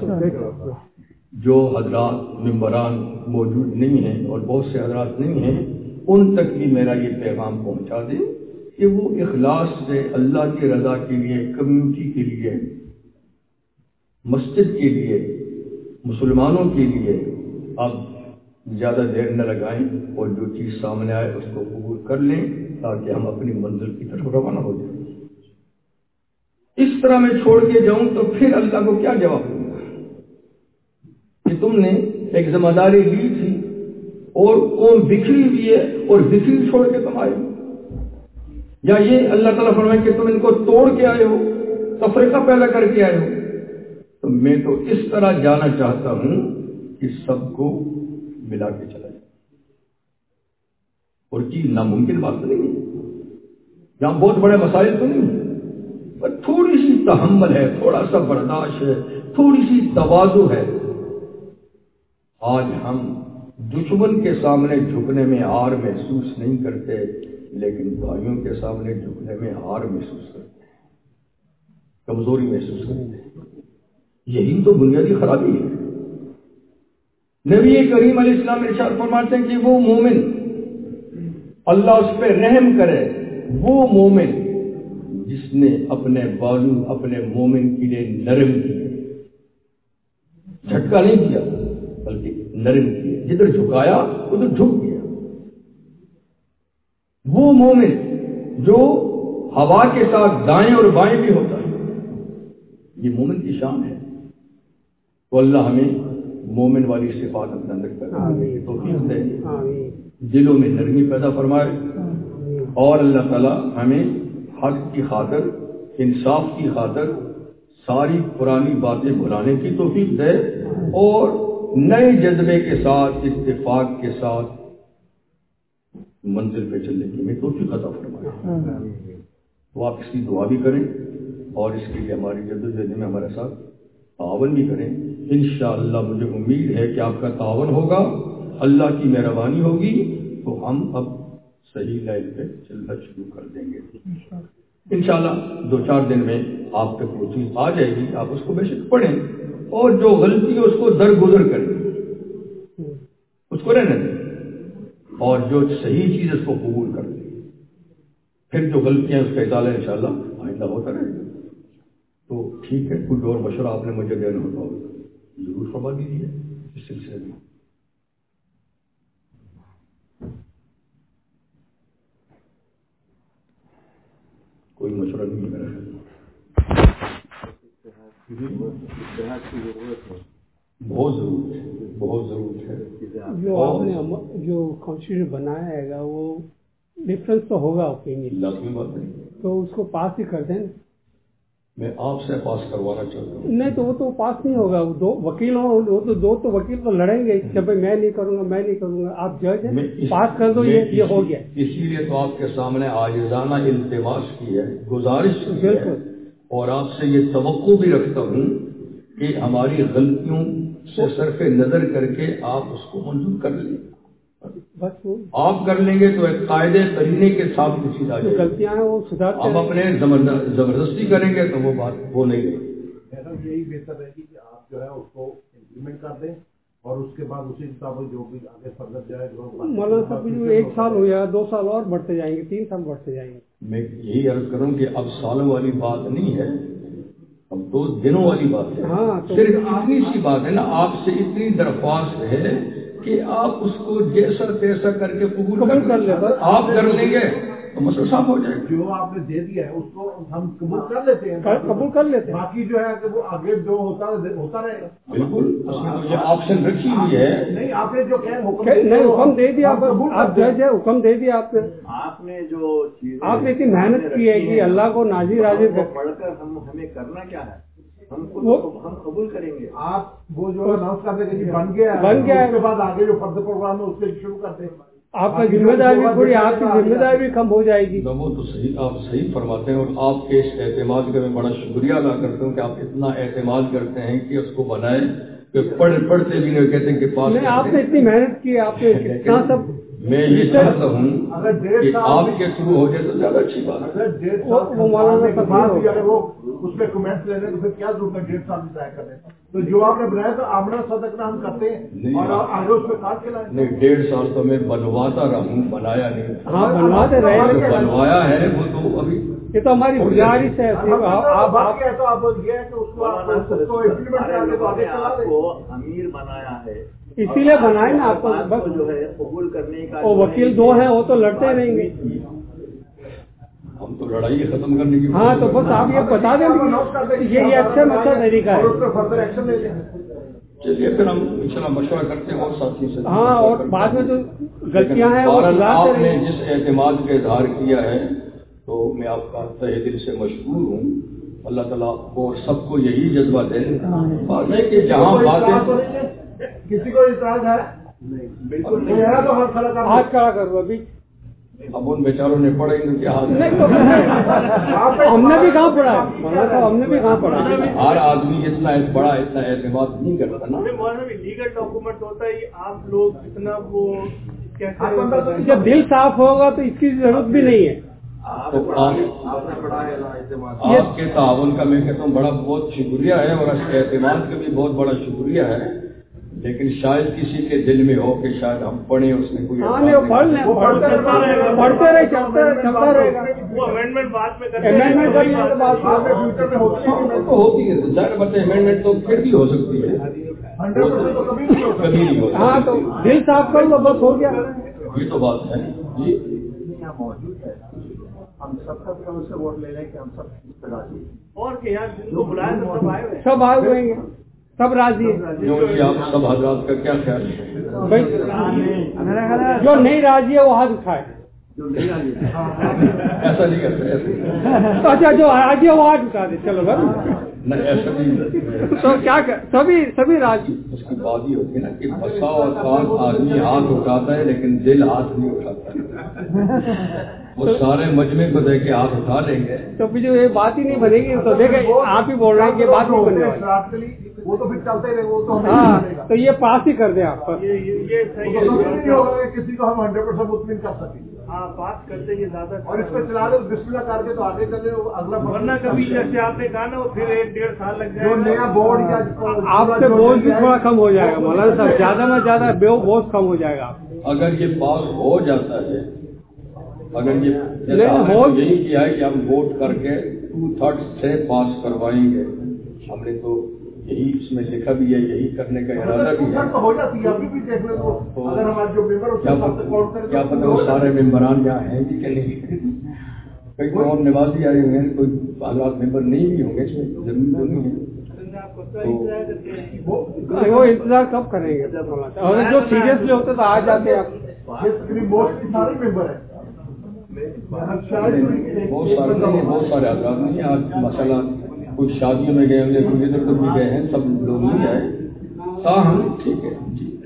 جو حضرات ممبران موجود نہیں ہیں اور بہت سے حضرات نہیں ہیں، ان تک بھی میرا یہ پیغام پہنچا دیں کہ وہ اخلاص سے اللہ کی رضا کے لیے، کمیونٹی کے لیے، مسجد کے لیے، مسلمانوں کے لیے اب زیادہ دیر نہ لگائیں، اور جو چیز سامنے آئے اس کو قبول کر لیں تاکہ ہم اپنی منزل کی طرف روانہ ہو جائیں۔ اس طرح میں چھوڑ کے جاؤں تو پھر اللہ کو کیا جواب دوں گا کہ تم نے ایک ذمہ داری لی تھی اور قوم بکھری ہوئی ہے اور بکھری چھوڑ کے تم آئے، یا یہ اللہ تعالیٰ فرمائے کہ تم ان کو توڑ کے آئے ہو، تفریقہ پیدا کر کے آئے ہو۔ تو میں تو اس طرح جانا چاہتا ہوں کہ سب کو ملا کے چلا جائے، اور چیز ناممکن بات تو نہیں ہے، یہاں بہت بڑے مسائل تو نہیں ہے، پر تھوڑی سی تحمل ہے، تھوڑا سا برداشت ہے، تھوڑی سی تواضع ہے۔ آج ہم دشمن کے سامنے جھکنے میں ہار محسوس نہیں کرتے، لیکن بھائیوں کے سامنے جھکنے میں ہار محسوس کرتے ہیں، کمزوری محسوس کرتے ہیں۔ یہی تو بنیادی خرابی ہے۔ نبی کریم علیہ السلام ارشاد فرماتے ہیں کہ وہ مومن اللہ اس پہ رحم کرے، وہ مومن جس نے اپنے بالو اپنے مومن کے لیے نرم کیے، جھٹکا نہیں کیا بلکہ نرم کیے، جدھر جھکایا ادھر جھک گیا۔ وہ مومن جو ہوا کے ساتھ دائیں اور بائیں بھی ہوتا ہے، یہ مومن کی شان ہے. تو اللہ ہمیں مومن والی صفات اپنے اندر پیدا توفیق دے, دلوں میں نرمی پیدا فرمائے, اور اللہ تعالیٰ ہمیں حق کی خاطر, انصاف کی خاطر ساری پرانی باتیں بھلانے کی توفیق دے, اور نئے جذبے کے ساتھ, اتفاق کے ساتھ منزل پہ چلنے کی ہمیں توفیق عطا فرمائے. تو آپ اس کی دعا بھی کریں, اور اس کے لیے ہماری جدوجہد میں ہمارے ساتھ تعاون بھی کریں. انشاءاللہ مجھے امید ہے کہ آپ کا تعاون ہوگا, اللہ کی مہربانی ہوگی, تو ہم اب صحیح لائن پہ چلنا شروع کر دیں گے انشاءاللہ. دو چار دن میں آپ تک وہ چیز آ جائے گی, آپ اس کو بے شک پڑھیں, اور جو غلطی ہے اس کو درگزر کریں, اس کو رہنے دیں, اور جو صحیح چیز اس کو قبول کر لیں. پھر جو غلطیاں اس کا اطالہ انشاءاللہ آئندہ ہوتا رہے گا. تو ٹھیک ہے, کوئی اور مشورہ آپ نے مجھے دینا ہوگا ضرور فرما دیجیے اس سلسلے میں. کوئی مشورہ نہیں ہے میرا خیال. بہت ضرورت ہے, بہت ضرورت ہے. جو آپ نے جو کانسٹیٹیوشن بنایا ہے گا وہ ڈفرینس تو ہوگا اوپینین, لازمی بات ہے, تو اس کو پاس ہی کر دیں. میں آپ سے پاس کروانا چاہتا ہوں. نہیں تو وہ تو پاس نہیں ہوگا, وہ دو وکیل ہوں, وہ تو دو تو وکیل تو لڑیں گے کہ بھائی میں نہیں کروں گا, میں نہیں کروں گا. آپ جج ہیں, پاس کر دو, یہ ہو گیا. اسی لیے تو آپ کے سامنے عاجزانہ التماس کی ہے, گزارش کی ہے, اور آپ سے یہ توقع بھی رکھتا ہوں کہ ہماری غلطیوں سے صرف نظر کر کے آپ اس کو منظور کر لیں. بس آپ کر لیں گے تو ایک قاعدے قرینے کے ساتھ کچھ چیز آ جائے گی. غلطیاں ہیں وہ سدھارتے ہیں. ہم اپنے زبردستی کریں گے تو وہ بات وہ نہیں رہے گی. یہی بہتر رہے گی کہ آپ جو ہے اس کو امپلیمنٹ کر دیں, اور اس کے بعد اسی حساب سے جو بھی آگے فردر جائے. مولانا صاحب ایک سال ہو یا دو سال اور بڑھتے جائیں گے, تین سال بڑھتے جائیں گے. میں یہی عرض کروں کہ اب سالوں والی بات نہیں ہے, اب دو دنوں والی بات ہے. ہاں, صرف اتنی سی بات ہے نا, آپ سے اتنی درخواست ہے کہ آپ اس کو جیسا تیسا کر کے قبول کر لیں. آپ کر لیں گے تو مسئلہ صاف ہو جائے گا. جو آپ نے دے دیا ہے اس کو ہم قبول کر لیتے ہیں, قبول کر لیتے ہیں. باقی جو ہے کہ وہ آگے جو ہوتا ہوتا رہے گا. بالکل, اس میں تو یہ آپشن رکھی ہوئی ہے. نہیں, آپ نے جو کہ نہیں حکم دے دیا, آپ جج ہے, حکم دے دیا آپ نے. آپ نے جو آپ نے اتنی محنت کی ہے کہ اللہ کو نازی راضی پڑھ کر ہم ہمیں کرنا کیا ہے, ہم ہم قبول کریں گے. آپ وہ جو اناؤنس کر دیں کہ بن گیا بن گیا, اس کے بعد آگے جو فرد پروگرام ہے اس سے شروع کرتے ہیں. آپ کا ذمہ داری بھی تھوڑی, آپ کی ذمہ داری بھی کم ہو جائے گی. وہ تو صحیح, آپ صحیح فرماتے ہیں, اور آپ کے اس اعتماد کا میں بڑا شکریہ ادا کرتا ہوں کہ آپ اتنا اعتماد کرتے ہیں کہ اس کو بنائے کہ پڑھ پڑھتے بھی نہیں کہتے ہیں کہ پاس. نہیں, آپ نے اتنی محنت کی, آپ نے کتنا سب. میں یہ چاہتا ہوں کہ آپ کے تھرو ہو جائے تو زیادہ اچھی بات ہے. وہ اس پہ کمنٹس لے لیں تو پھر کیا ضرورت ہے ڈیڑھ سال بھی ضائع کرنے. تو جو آپ نے بنایا تھا آمنا صدقنا ہم کرتے ہیں, اور آگے اس پہ کاٹ کے لائیں. نہیں, ڈیڑھ سال تو میں بنواتا رہا ہوں, بنایا نہیں. ہاں, بنواتے رہے, بنوایا ہے وہ تو ابھی. یہ تو ہماری گزارش ہے. آپ یہ ہے کہ اس کو آپ کو امیر بنایا ہے, اسی لیے بنائے نا آپ کو, بس جو ہے قبول کرنے کا. اور وکیل دو ہیں, وہ تو لڑتے رہیں گے. ہم تو لڑائی ختم کرنے کی. ہاں, تو بس آپ یہ بتا دیں یہ اچھا اچھا طریقہ ہے. فردر ایکشن لے لیں. چلیے پھر ہم انشاءاللہ مشورہ کرتے ہیں اور ساتھی سے. ہاں, اور بعد میں جو غلطیاں ہیں وہ آپ نے جس اعتماد کا اظہار کیا ہے تو میں آپ کا تہ دل سے مشکور ہوں. اللہ تعالیٰ کو اور سب کو یہی جذبہ دے. بات ہے کہ جہاں باتیں کسی کو اعتراض ہے بالکل ہاتھ کھڑا کرو ابھی. اب ان بیچاروں نے پڑھا ہی کیا حال ہے. ہم نے بھی کہاں پڑھا ہے, ہم نے بھی کہاں پڑھا. ہر آدمی اتنا بڑا اتنا اعتماد نہیں کرتا نا. لیگل ڈاکومنٹ ہوتا ہے, آپ لوگ اتنا وہ جب دل صاف ہوگا تو اس کی ضرورت بھی نہیں ہے. تو آپ کے تعاون کا میں کہتا ہوں بڑا بہت شکریہ ہے, اور اعتماد کا بھی بہت بڑا شکریہ ہے. لیکن شاید کسی کے دل میں ہو کہ شاید ہم پڑھیں, اس نے کوئی پڑھتے رہے, چلتا رہے گا. وہ امینڈمنٹ بعد میں امینڈمنٹ کرنے کے بعد ہوتی ہے, ظاہر بات ہے امینڈمنٹ تو پھر بھی ہو سکتی ہے, کبھی نہیں ہوتی. ہاں, تو دل صاف کر لو, بس ہو گیا. یہ تو بات ہے. جی हम सबका कल से वोट ले लें कि हम सब इस पे राजी हैं। और कि यहाँ जिनको बुलाया तो सब आए हुए हैं। सब आए हुए हैं, सब राजी हैं। क्यों जी, आप सब हजरात का क्या ख्याल है? भाई जो नहीं राजी है वो हाथ उठाए। जो नहीं राजी है ऐसा नहीं करते ऐसे। तो अच्छा जो राजी है वो हाथ उठा दे, चलो बस। नहीं ऐसा नहीं। तो क्या कर, सभी सभी राजी। उसकी बात ही होती है ना कि बसा और खान आदमी हाथ उठाता है लेकिन दिल हाथ नहीं उठाता। वो सारे मजमे को देख के हाथ उठा लेंगे तो फिर ये बात ही नहीं बनेगी। तो देखे आप ही बोल रहे हैं कि बात नहीं बनने वाली। वो तो फिर चलते रहे, वो तो हाँ, तो ये पास ही कर दे आप पर। ये ये ये सही वो तो है। नहीं होगा कि किसी को हम हंड्रेड परसेंट मुतमिन कर सकें। हाँ, बात करते ये ज्यादा। और इस पर चला रहे बिस्मिल्लाह करके तो आगे चले, अगला वरना कभी जैसे आपने कहा ना वो फिर एक डेढ़ साल लग जो नया जाएगा। बोर्ड या आपसे बोझ भी थोड़ा कम हो जाएगा मौलाना साहब, ज्यादा में ज्यादा बोझ कम हो जाएगा। अगर ये पास हो जाता है, अगर ये नहीं, हो- यही किया है कि हम वोट करके टू थर्ड से पास करवाएंगे, हमने तो यही इसमें लिखा भी है, यही करने का इरादा भी है। तो हो जाती है अभी भी देख लो तो, तो अगर हमारे जो मेंबर क्या उसके साथ काउंट करें क्या पता वो सारे मेम्बरान यहाँ हैं भी कि नहीं। कई तो और निवासी आए हुए हैं, कोई हालात मेंबर नहीं भी होंगे, इसमें जरूरी तो नहीं है। वो वो इंतजार कब करेंगे मौलाना साहब? और जो सीरियसली होते तो आ जाते आप। मोस्टली सारे मेंबर हैं। बहुत सारे नहीं, बहुत सारे आजाद नहीं। आज मसला कुछ शादियों में गए होंगे, कुछ इधर उधर भी गए हैं, सब लोग नहीं आए। ताहम ठीक है, ठीक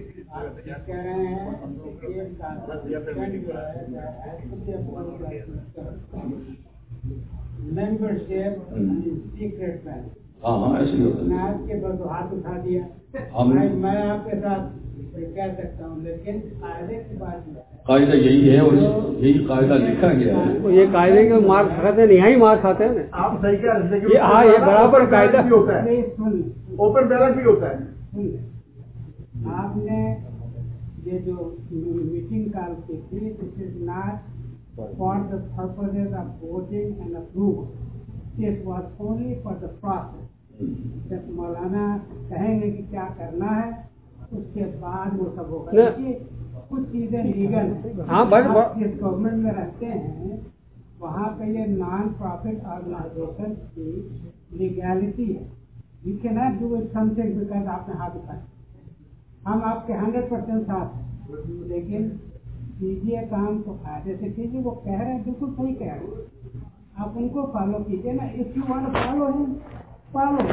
मेंबरशिप सीक्रेट में। हाँ हाँ ऐसे ही होता है। मैं आपके बस हाथ उठा दिया। हम मैं मैं आपके साथ कह सकता हूँ, लेकिन कायदे की बात है। कायदा यही है और यही कायदा लिखा गया है। तो ये कायदे के मार खाते हैं, यहाँ ही मार खाते हैं ना। आप सही कह रहे हैं, ये हाँ ये बराबर कायदा भी होता है, नहीं, सुन ओपन बैलेट भी होता है। सुन आपने ये जो मीटिंग कॉल की थी, this is not for the purposes of voting and approval, this was only for the process. जब मौलाना कहेंगे कि क्या करना है उसके बाद वो सब होगा। देखिए कुछ चीजें लीगल, हाँ, बट- आप जिस गवर्नमेंट में रहते हैं वहाँ पे ये नॉन प्रॉफिट ऑर्गेनाइजेशन की लीगैलिटी है। You can not do it something because आपने हाथ उठाया। हम आपके हंड्रेड परसेंट साथ हैं, लेकिन कीजिए काम को फायदे से कीजिए। वो कह रहे हैं बिल्कुल सही कह रहे हैं, आप उनको फॉलो कीजिए ना। If you want to follow him follow,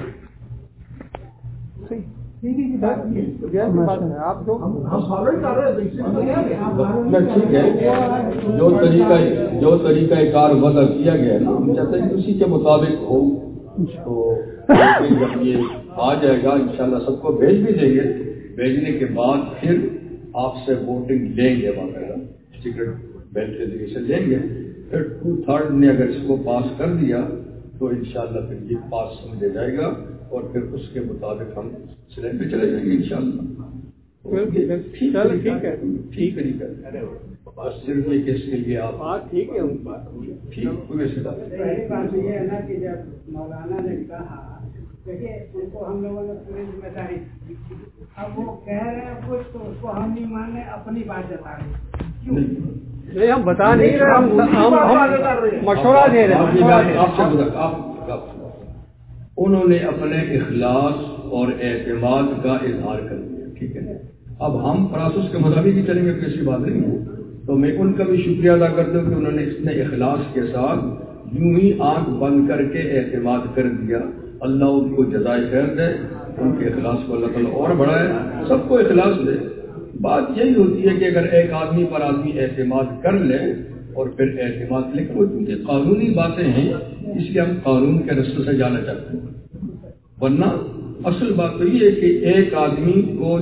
सीधी सी बात ये है। आप जो हम हम फॉलो ही कर रहे हैं, इसीलिए आप follow नहीं, नहीं ठीक है, जो तरीका जो तरीका कार वजह किया गया है ना, हम चाहते हैं कि उसी के मुताबिक हो। तो जब ये आ जाएगा इंशाल्लाह सबको भेज भी देंगे। भेजने के बाद फिर आपसे वोटिंग लेंगे, बाकायदा सीक्रेट बैलेट के जरिए से लेंगे। फिर टू थर्ड ने अगर इसको पास कर दिया तो इंशाल्लाह फिर ये पास समझा जाएगा और फिर उसके मुताबिक हम सिलेंड पे चले जाएंगे इंशाल्लाह। ठीक चलो ठीक है, ठीक तरीका है। बस सिर्फ ये किसके लिए आप बात ठीक है उनकी बात। ठीक पूरे से बात है। पहली बात ये है ना कि जब मौलाना ने कहा, देखिए उनको हम लोगों ने पूरी जिम्मेदारी, अब वो कह रहे हैं कुछ तो उसको हम नहीं मान रहे, अपनी बात जता रहे हैं। क्यों? नहीं हम बता नहीं रहे, हम हम हम मशवरा दे रहे आपकी हैं। बात आपसे बता- आप आप- उन्होंने अपने इखलास और एतमाद का इजहार कर दिया, ठीक है। अब हम प्रोसेस के मुताबिक ही चलेंगे, किसी बात नहीं है। तो मैं उनका भी शुक्रिया अदा करता हूँ कि उन्होंने इतने इखलास के साथ यूं ही आंख बंद करके एतमाद कर दिया। अल्लाह उनको जज़ाए खैर दे, उनके इखलास को अल्लाह ताला और बढ़ाए, सबको इखलास दे। बात यही होती है कि अगर एक आदमी पर आदमी एतमाद कर ले और फिर एतमाद, लेकिन वो क्योंकि कानूनी बातें हैं इसलिए हम कानून के रस्ते से जाना चाहते हैं। वरना असल बात तो ये है कि एक आदमी को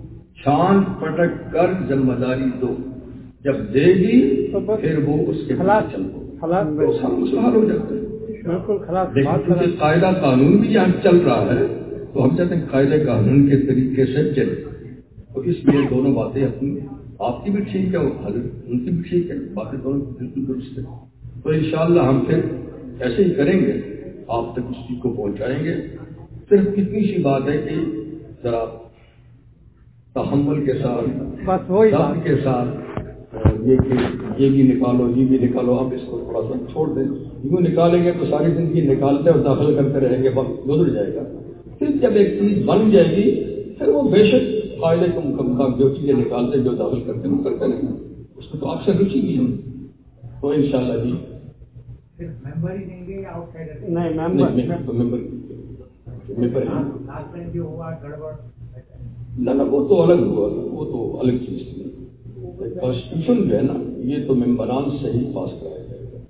छान पटक कर जिम्मेदारी दो, जब देगी तो बस फिर वो उसके खलास पीछे चलो, खलास तो सब मसला हल हो जाता है। बिल्कुल खलास लेकिन बात क्योंकि खलास। कायदा कानून भी यहाँ चल रहा है तो हम चाहते हैं कायदे कानून के तरीके से चले। तो इसलिए दोनों बातें अपनी, आपकी भी ठीक है और हजरत उनकी भी ठीक है, बातें दोनों बिल्कुल दुरुस्त है। तो इंशाअल्लाह हम फिर ऐसे ही करेंगे, आप तक उस चीज को पहुंचाएंगे। सिर्फ इतनी सी बात है कि जरा तहम्मुल के साथ, बस वही सब्र बात। के साथ یہ کہ یہ بھی نکالو یہ بھی نکالو، اب اس کو تھوڑا سا چھوڑ دیں. یوں نکالیں گے تو ساری زندگی نکالتے اور داخل کرتے رہیں گے، وقت گزر جائے گا. پھر جب ایک چیز بن جائے گی پھر وہ بے شک فائدے کو مکمل جو چیزیں نکالتے جو داخل کرتے ہیں وہ کرتے رہیں گے. اس میں تو آپ سے روچی بھی ہے. تو ان شاء اللہ جی ممبر ہی دیں گے یا آؤٹ سائڈر؟ نہیں ممبر ممبر ممبر لاسٹ ٹائم جو ہوا گڑبڑ نہ نہ وہ تو الگ ہوا، وہ تو الگ چیز تھی. کانسٹیٹیوشن جو ہے نا یہ تو ممبران سے ہی پاس کرایا جائے گا.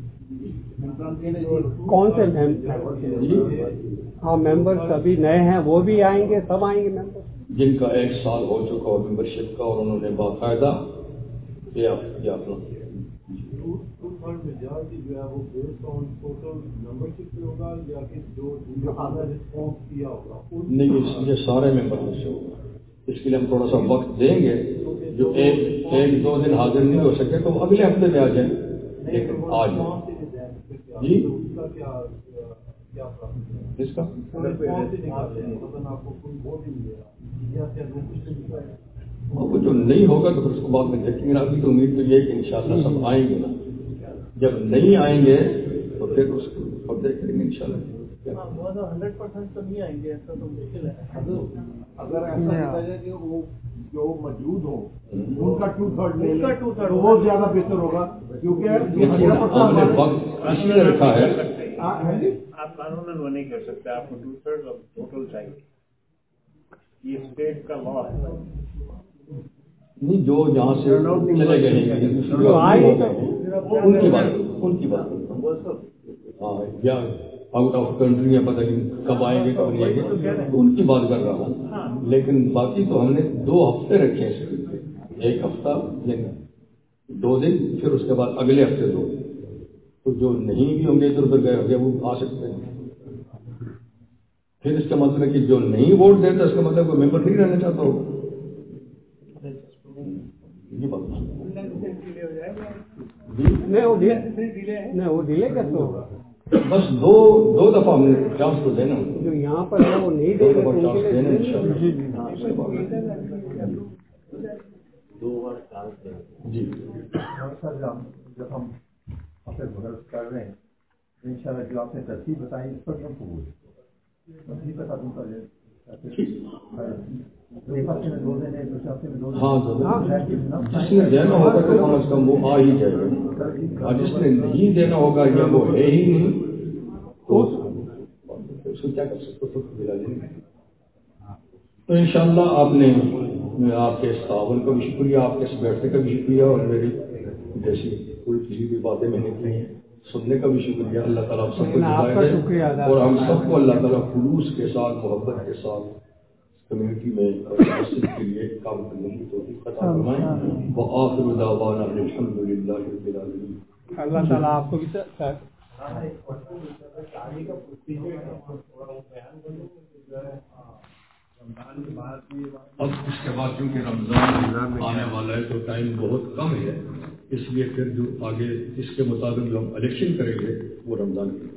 کون سے ممبر؟ ہاں ممبرس ابھی نئے ہیں وہ بھی آئیں گے، سب آئیں گے ممبر جن کا ایک سال ہو چکا ہو ممبرشپ کا اور انہوں نے باقاعدہ یہ اپنا میجارٹی جو ہے وہ بیسڈ آن ٹوٹل ممبرشپ پہ ہوگا یا کہ جو رسپانس کیا ہوگا؟ نہیں، یہ سارے ممبروں سے ہوگا. اس کے لیے ہم تھوڑا سا وقت دیں گے. جو ایک ایک دو دن حاضر نہیں ہو سکے تو اگلے ہفتے میں آ جائیں، لیکن آج جی اس کا وہ جو نہیں ہوگا تو پھر اس کو بعد میں دیکھیں گے. ابھی تو امید تو یہ ہے کہ انشاءاللہ سب آئیں گے نا. جب نہیں آئیں گے تو پھر اس کو دیکھ لیں گے انشاءاللہ. ہنڈریڈ پرسینٹ تو نہیں آئیں گے، ایسا تو مشکل ہے. اگر ایسا دیکھا جائے کہ وہ جو موجود ہو ان کا ٹو تھرڈ لے لیں تو وہ زیادہ بہتر ہوگا، کیونکہ ہم نے وقت اس لیے رکھا ہے. آپ قانون وہ نہیں کر سکتے، آپ کو ٹو تھرڈ ٹوٹل چاہیے. یہ اسٹیٹ کا لا ہے. نہیں جو جہاں سے چلے گئے ہیں ان کی بات ان کی بات ہاں یا آؤٹ آف کنٹری یا پتہ نہیں کب آئیں گے کب نہیں آئیں گے ان کی بات کر رہا ہوں. لیکن باقی تو ہم نے دو ہفتے رکھے ہیں، ایک ہفتہ دو دن پھر اس کے بعد اگلے ہفتے دو دن. تو جو نہیں بھی ہوں گے ادھر ادھر گئے ہوں گے وہ آ سکتے ہیں. پھر اس کا مطلب ہے کہ جو نہیں ووٹ دیتا اس کا مطلب کوئی ممبر نہیں رہنا چاہتا ہوگا. یہ بات نہیں وہ ڈیلے کیسے ہوگا؟ بس دو دو دفعہ ہم نے چانس تو دینا جو یہاں پر ہے وہ نہیں دے گا جی. جب ہم اپنے بزرگ کر رہے ہیں ان شاء اللہ جو آپ نے ترتیب بتائی اس پر ہم قبول ہاں جس نے دینا ہوگا تو کم از کم وہ آ ہی جائے گا، اور جس نے نہیں دینا ہوگا یا وہ ہے ہی نہیں تو اس کو کیا کر سکتے ملا دیں گے. تو ان شاء اللہ آپ نے آپ کے اس تعاون کا بھی شکریہ، آپ کے اس بیٹھنے کا بھی شکریہ، اور میری جیسی کوئی کسی بھی باتیں میں نے کی ہیں سننے کا بھی شکریہ. اللہ تعالیٰ آپ سب کو ہدایت دے اور ہم سب کو اللہ تعالیٰ خلوص کے ساتھ محبت کے ساتھ کمیونٹی میں اور مسجد کے لیے کام کرنے کی توفیق عطا فرمائیں. وآخر دعوانا الحمد للہ رب العالمین. اللہ تعالیٰ آپ کو بھی اب اس کے بعد چونکہ رمضان آنے والا ہے تو ٹائم بہت کم ہے، اس لیے پھر جو آگے اس کے مطابق جو ہم الیکشن کریں گے وہ رمضان کے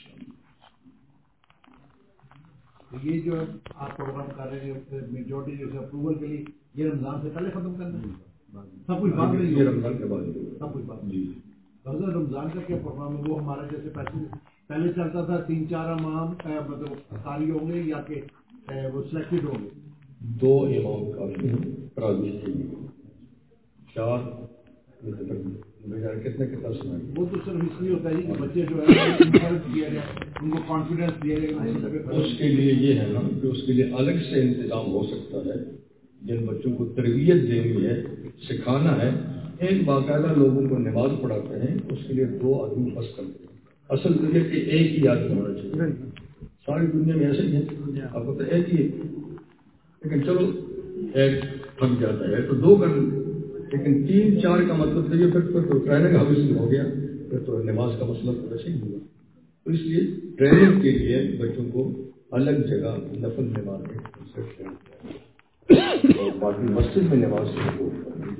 یہ جو آپ پروگرام کر رہے ہیں میجورٹی جو اپروول کے لیے یہ رمضان سے پہلے ختم کرنا ہے سب کچھ بات نہیں، یہ رمضان کے بعد سب کچھ بات جی. رمضان کا کیا پروگرام ہے؟ وہ ہمارا جیسے پہلے چلتا تھا تین چار امام مطلب قاری ہوں گے یا کہ وہ سلیکٹڈ ہوں گے؟ دو امام کافی ہیں تراویح کے لیے، چار کتنے کتنا سنائیں وہ تو صرف اس لیے ہوتا ہے کہ بچے جو ہے انکریج کیا جائے، ان کو کانفیڈینس دیا جائے. اس کے لیے یہ ہے نا کہ اس کے لیے الگ سے انتظام ہو سکتا ہے. جن بچوں کو تربیت دینی ہے سکھانا ہے، ایک باقاعدہ لوگوں کو نماز پڑھاتے ہیں اس کے لیے دو آدمی بس کرتے ہیں. اصل تو یہ کہ ایک ہی آدمی ہونا چاہیے، ساری دنیا میں ایسے ہی ہے آپ کو تو ایک ہی، لیکن چلو ایک تھک جاتا ہے تو دو کر، لیکن تین چار کا مطلب تو یہ پھر تو ٹریننگ ہاؤس ہو گیا، پھر تو نماز کا مسئلہ تو ویسے ہی ہوا. تو اس لیے ٹریننگ کے لیے بچوں کو الگ جگہ نفل نماز میں اور باقی مسجد میں نماز جو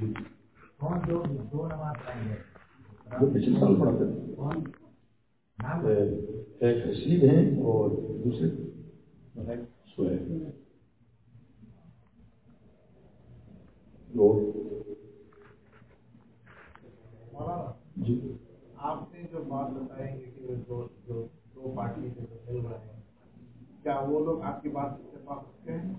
پچھلے سال پڑھاتے تھے، ایک حسیب ہیں اور دوسرے سہیل. جی آپ نے جو بات بتائیں گے کہ دو جو دو پارٹی سے جو مل رہے ہیں کیا وہ لوگ آپ کی بات اتفاق رکھتے ہیں؟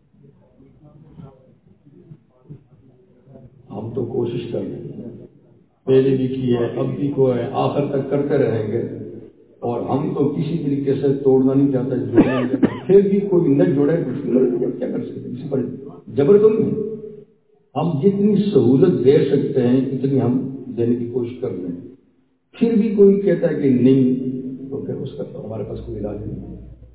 ہم تو کوشش کر رہے ہیں، پہلے بھی کی ہے، اب بھی کو ہے، آخر تک کرتے رہیں گے، اور ہم تو کسی طریقے سے توڑنا نہیں چاہتے، جوڑنا نہیں چاہتے، پھر بھی کوئی نہ جوڑے کیا کر سکتے، کسی پر جبر تو نہیں۔ ہم جتنی سہولت دے سکتے ہیں اتنی ہم دینے کی کوشش کر رہے ہیں، پھر بھی کوئی کہتا ہے کہ نہیں، تو پھر اس کا تو ہمارے پاس کوئی علاج نہیں۔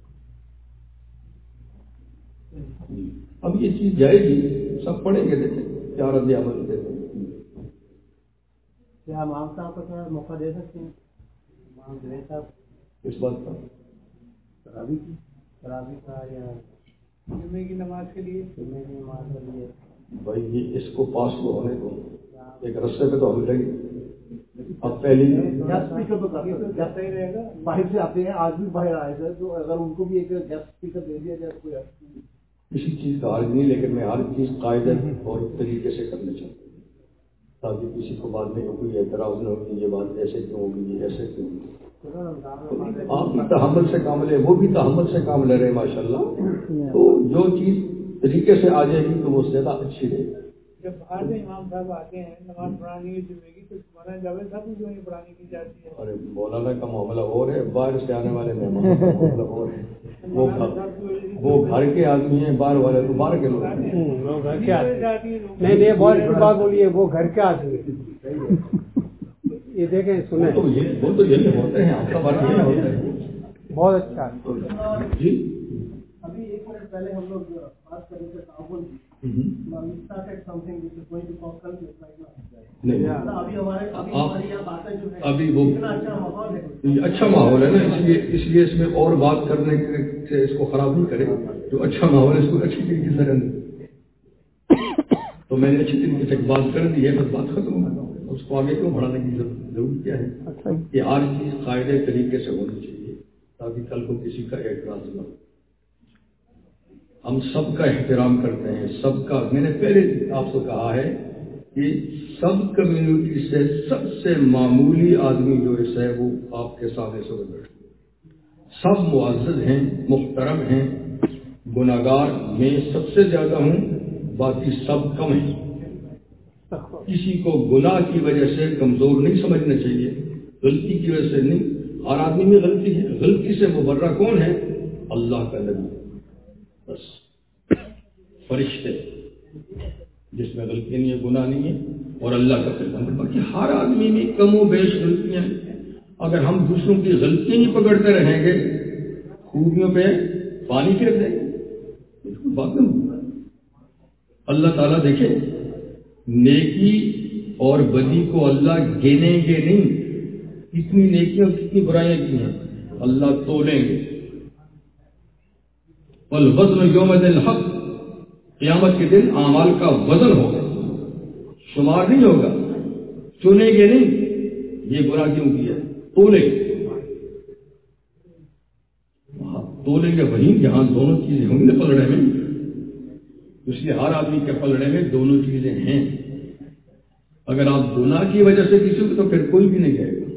اب یہ چیز جائے گی، سب پڑھیں گے، دیکھیں کیا رد عمل دیتے ہیں۔ کیا امام صاحب کو تھوڑا موقع دے سکتے ہیں؟ امام جنید صاحب اس بات کا تراویح کی تراویح کا یا جمعے کی نماز کے لیے جمعے کی نماز کے لیے بھائی یہ اس کو پاس کو ہونے کو ایک رستے پہ تو ہم لگے۔ اب پہلی گیسٹ اسپیکر تو کیا صحیح رہے گا، باہر سے آتے ہیں، آج بھی باہر آئے تھے، تو اگر ان کو بھی ایک گیسٹ اسپیکر دے دیا جائے تو کسی چیز کا حرج نہیں، لیکن میں ہر چیز قاعدہ اور طریقے سے کرنا چاہتا ہوں تاکہ کسی کو بعد میں کوئی اعتراض نہ ہو کہ یہ بات ایسے کیوں ہوگی، یہ ایسے کیوں ہوگی۔ آپ بھی تحمل سے کام لے، وہ بھی تحمل سے کام لے رہے ماشاء اللہ، تو جو چیز طریقے سے آ جائے گی تو وہ زیادہ اچھی رہے گی۔ جب باہر سے امام صاحب آتے ہیں نماز پڑھانی ہے جمعے کی، تو مولانا جاوید صاحب کو نہیں پڑھانی کی جاتی ہے؟ ارے مولانا کا معاملہ اور ہے، باہر سے آنے والے مہمان کا معاملہ اور ہے، وہ وہ گھر کے آدمی ہیں، باہر والے تو باہر کے لوگ ہیں۔ نہیں نہیں بہت اچھی بات بولی ہے، وہ گھر کے آدمی ہیں۔ یہ دیکھیں سنیں، تو یہ وہ تو یہی ہوتے ہیں، آپ کا بات یہی ہوتا ہے۔ بہت اچھا جی ابھی ایک منٹ پہلے ہم لوگ بات کرنے سے تعاون ابھی وہ اچھا ماحول ہے نا، اس لیے اس لیے اس میں اور بات کرنے سے اس کو خراب نہیں کرے، جو اچھا ماحول ہے اس کو اچھی طریقے سے رہنا۔ تو میں نے اچھی طریقے سے بات کر دی ہے، بس بات ختم ہو، اس کو آگے کیوں بڑھانے کی ضرورت کیا ہے کہ ہر چیز قاعدے طریقے سے ہونی چاہیے تاکہ کل کو کسی کا اعتراض نہ ہو۔ ہم سب کا احترام کرتے ہیں، سب کا، میں نے پہلے آپ سے کہا ہے کہ سب کمیونٹی سے سب سے معمولی آدمی جو ہے وہ آپ کے سامنے سے بیٹھے، سب معزز ہیں، محترم ہیں، گناہگار میں سب سے زیادہ ہوں، باقی سب کم ہیں۔ کسی کو گناہ کی وجہ سے کمزور نہیں سمجھنا چاہیے، غلطی کی وجہ سے نہیں، ہر آدمی میں غلطی ہے، غلطی سے مبرہ کون ہے؟ اللہ کا نبی، بس فرشتے جس میں غلطی نہیں ہے، گناہ نہیں ہے، اور اللہ کا پیغمبر۔ باقی ہر آدمی میں کم و بیش غلطیاں ہیں۔ اگر ہم دوسروں کی غلطیاں ہی پکڑتے رہیں گے، خوبیوں پہ پانی پھیر دیں گے، بات نہیں ہوگی۔ اللہ تعالیٰ دیکھے نیکی اور بدی کو اللہ گنیں گے نہیں، کتنی نیکیاں کتنی برائیاں کی ہیں اللہ تولیں گے۔ والوزن یومئذ الحق، قیامت کے دن اعمال کا وزن ہوگا، شمار نہیں ہوگا، چنیں گے نہیں یہ برا کیوں کیا، تولیں گے، تولیں گے وہیں جہاں دونوں چیزیں ہوں گی پلڑے میں۔ اس لیے ہر آدمی کے پلڑے میں دونوں چیزیں ہیں۔ اگر آپ گناہ کی وجہ سے کسی کو، تو پھر کوئی بھی نہیں کہے گا۔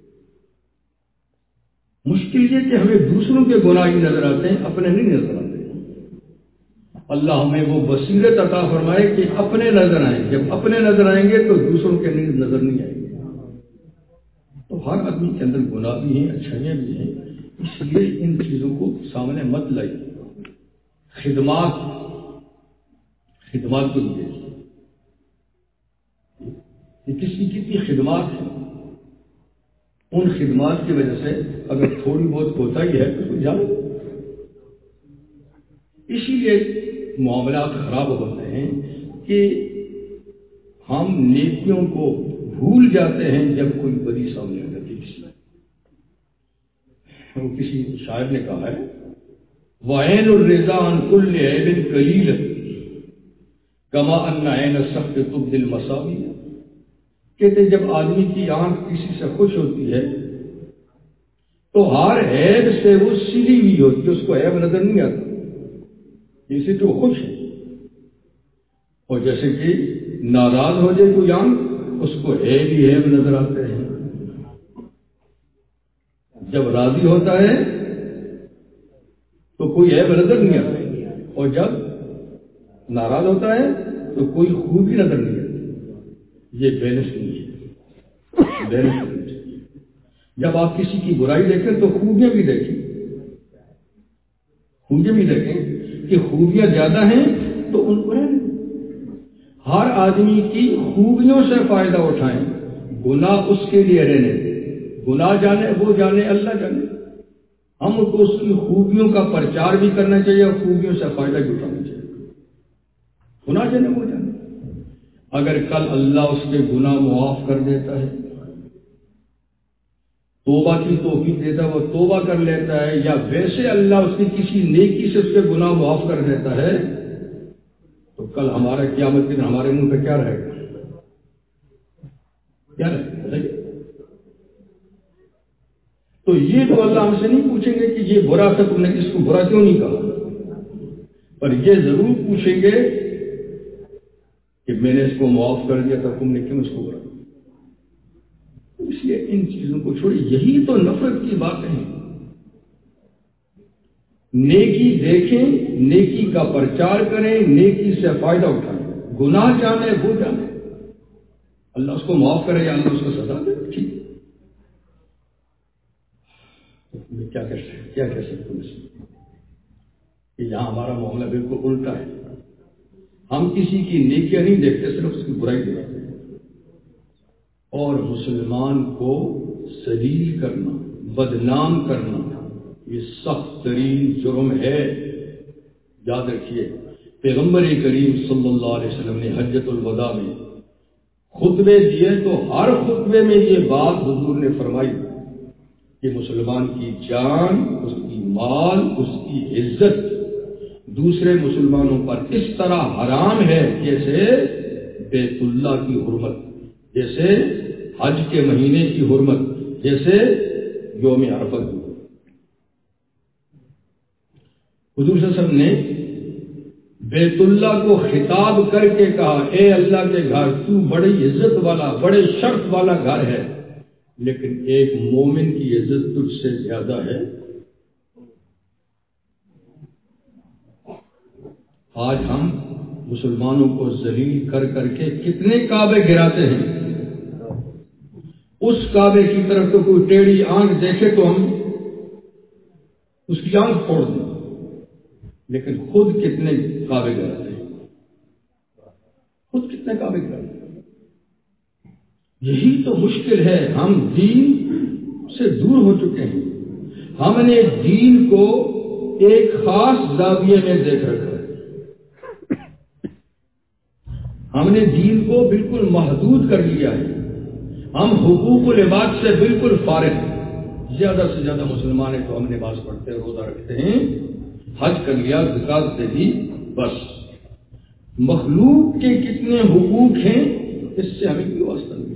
مشکل یہ کہ ہمیں دوسروں کے گناہ ہی نظر آتے ہیں، اپنے نہیں نظر آتے۔ اللہ ہمیں وہ بصیرت عطا فرمائے کہ اپنے نظر آئیں، جب اپنے نظر آئیں گے تو دوسروں کے نظر نہیں آئیں گے۔ تو ہر آدمی کے اندر گناہ بھی ہیں، اچھائیاں بھی ہیں، اس لیے ان چیزوں کو سامنے مت لائیے۔ خدمات خدمات کو دیکھیے، یہ کس کی کتنی خدمات ہیں، ان خدمات کی وجہ سے اگر تھوڑی بہت کوتاہی ہے تو جانے۔ اسی لیے معاملات خراب ہوتے ہیں کہ ہم نیکیوں کو بھول جاتے ہیں جب کوئی بڑی سامنے آ جاتی ہے۔ کسی شاعر نے کہا ہے وَعَيْنُ الرِّضَا عَنْ كُلِّ عَيْبٍ قَلِيلَةٍ كَمَا أَنَّ عَيْنَ السَّخْطِ تُبْدِي الْمَصَابِيحَ۔ کہتے ہیں جب آدمی کی آنکھ کسی سے خوش ہوتی ہے تو ہر عیب سے وہ سلی ہوئی ہوتی ہے، اس کو عیب نظر نہیں آتا، جس سے جو خوش ہے۔ اور جیسے کہ ناراض ہو جائے کوئی آنکھ، اس کو عیب ہی عیب نظر آتے ہیں۔ جب راضی ہوتا ہے تو کوئی عیب نظر نہیں آتا، اور جب ناراض ہوتا ہے تو کوئی خوبی نظر نہیں آتی. یہ بیلنس نہیں ہے، بیلنس نہیں ہے. جب آپ کسی کی برائی دیکھیں تو خوبیاں بھی دیکھیں، خوبیاں بھی دیکھیں کہ خوبیاں زیادہ ہیں تو ان کو رہنے دیں. ہر آدمی کی خوبیوں سے فائدہ اٹھائیں، گناہ اس کے لیے رہنے دیں. گناہ جانے وہ جانے، اللہ جانے. ہم کو اس کی خوبیوں کا پرچار بھی کرنا چاہیے اور خوبیوں سے فائدہ بھی اٹھانا چاہیے. گناہ جانے وہ جانے. اگر کل اللہ اس کے گناہ معاف کر دیتا ہے، توبہ کی توفیق دیتا ہے، وہ توبہ کر لیتا ہے، یا ویسے اللہ اس کی کسی نیکی سے اس کے گناہ معاف کر دیتا ہے، تو کل ہمارا قیامت کے دن ہمارے منہ پہ کیا رہے گا؟ کیا رہے گا؟ تو یہ تو اللہ ہم سے نہیں پوچھیں گے کہ یہ برا تھا، تم نے اس کو برا کیوں نہیں کہا، پر یہ ضرور پوچھیں گے کہ میں نے اس کو معاف کر دیا تھا، تم نے کیوں اس کو برا. اس لیے ان چیزوں کو چھوڑی. یہی تو نفرت کی باتیں ہیں. نیکی دیکھیں، نیکی کا پرچار کریں، نیکی سے فائدہ اٹھائیں. گناہ جانے وہ جانے، اللہ اس کو معاف کرے یا اللہ اس کو سزا دے، ٹھیک. میں کیا کر سکتے کیا کہہ سکتے ہیں کہ یہاں ہمارا معاملہ بالکل الٹا ہے. ہم کسی کی نیکیاں نہیں دیکھتے، صرف اس کی برائی دیکھتے ہیں. اور مسلمان کو ذلیل کرنا، بدنام کرنا، یہ سخت ترین جرم ہے. یاد رکھیے پیغمبر کریم صلی اللہ علیہ وسلم نے حجۃ الوداع میں خطبے دیے تو ہر خطبے میں یہ بات حضور نے فرمائی کہ مسلمان کی جان، اس کی مال، اس کی عزت دوسرے مسلمانوں پر اس طرح حرام ہے جیسے بیت اللہ کی حرمت، جیسے حج کے مہینے کی حرمت، جیسے یوم عرفہ کی. حضور صلی اللہ علیہ وسلم نے بیت اللہ کو خطاب کر کے کہا، اے اللہ کے گھر، تو بڑی عزت والا، بڑے شرف والا گھر ہے، لیکن ایک مومن کی عزت تجھ سے زیادہ ہے. آج ہم مسلمانوں کو ذلیل کر کر کے کتنے کعبے گراتے ہیں. اس کعبے کی طرف تو کوئی ٹیڑھی آنکھ دیکھے تو ہم اس کی آنکھ پھوڑ دیں، لیکن خود کتنے کعبے گراتے ہیں، خود کتنے کعبے گراتے ہیں. یہی تو مشکل ہے. ہم دین سے دور ہو چکے ہیں. ہم نے دین کو ایک خاص زاویے میں دیکھ رکھا ہے. ہم نے دین کو بالکل محدود کر لیا ہے. ہم حقوق العباد سے بالکل فارغ ہیں. زیادہ سے زیادہ مسلمان ہیں تو ہم نماز پڑھتے ہیں، روزہ رکھتے ہیں، حج کر لیا، زکات دے دی، بس. مخلوق کے کتنے حقوق ہیں اس سے ہمیں کوئی واسطہ نہیں.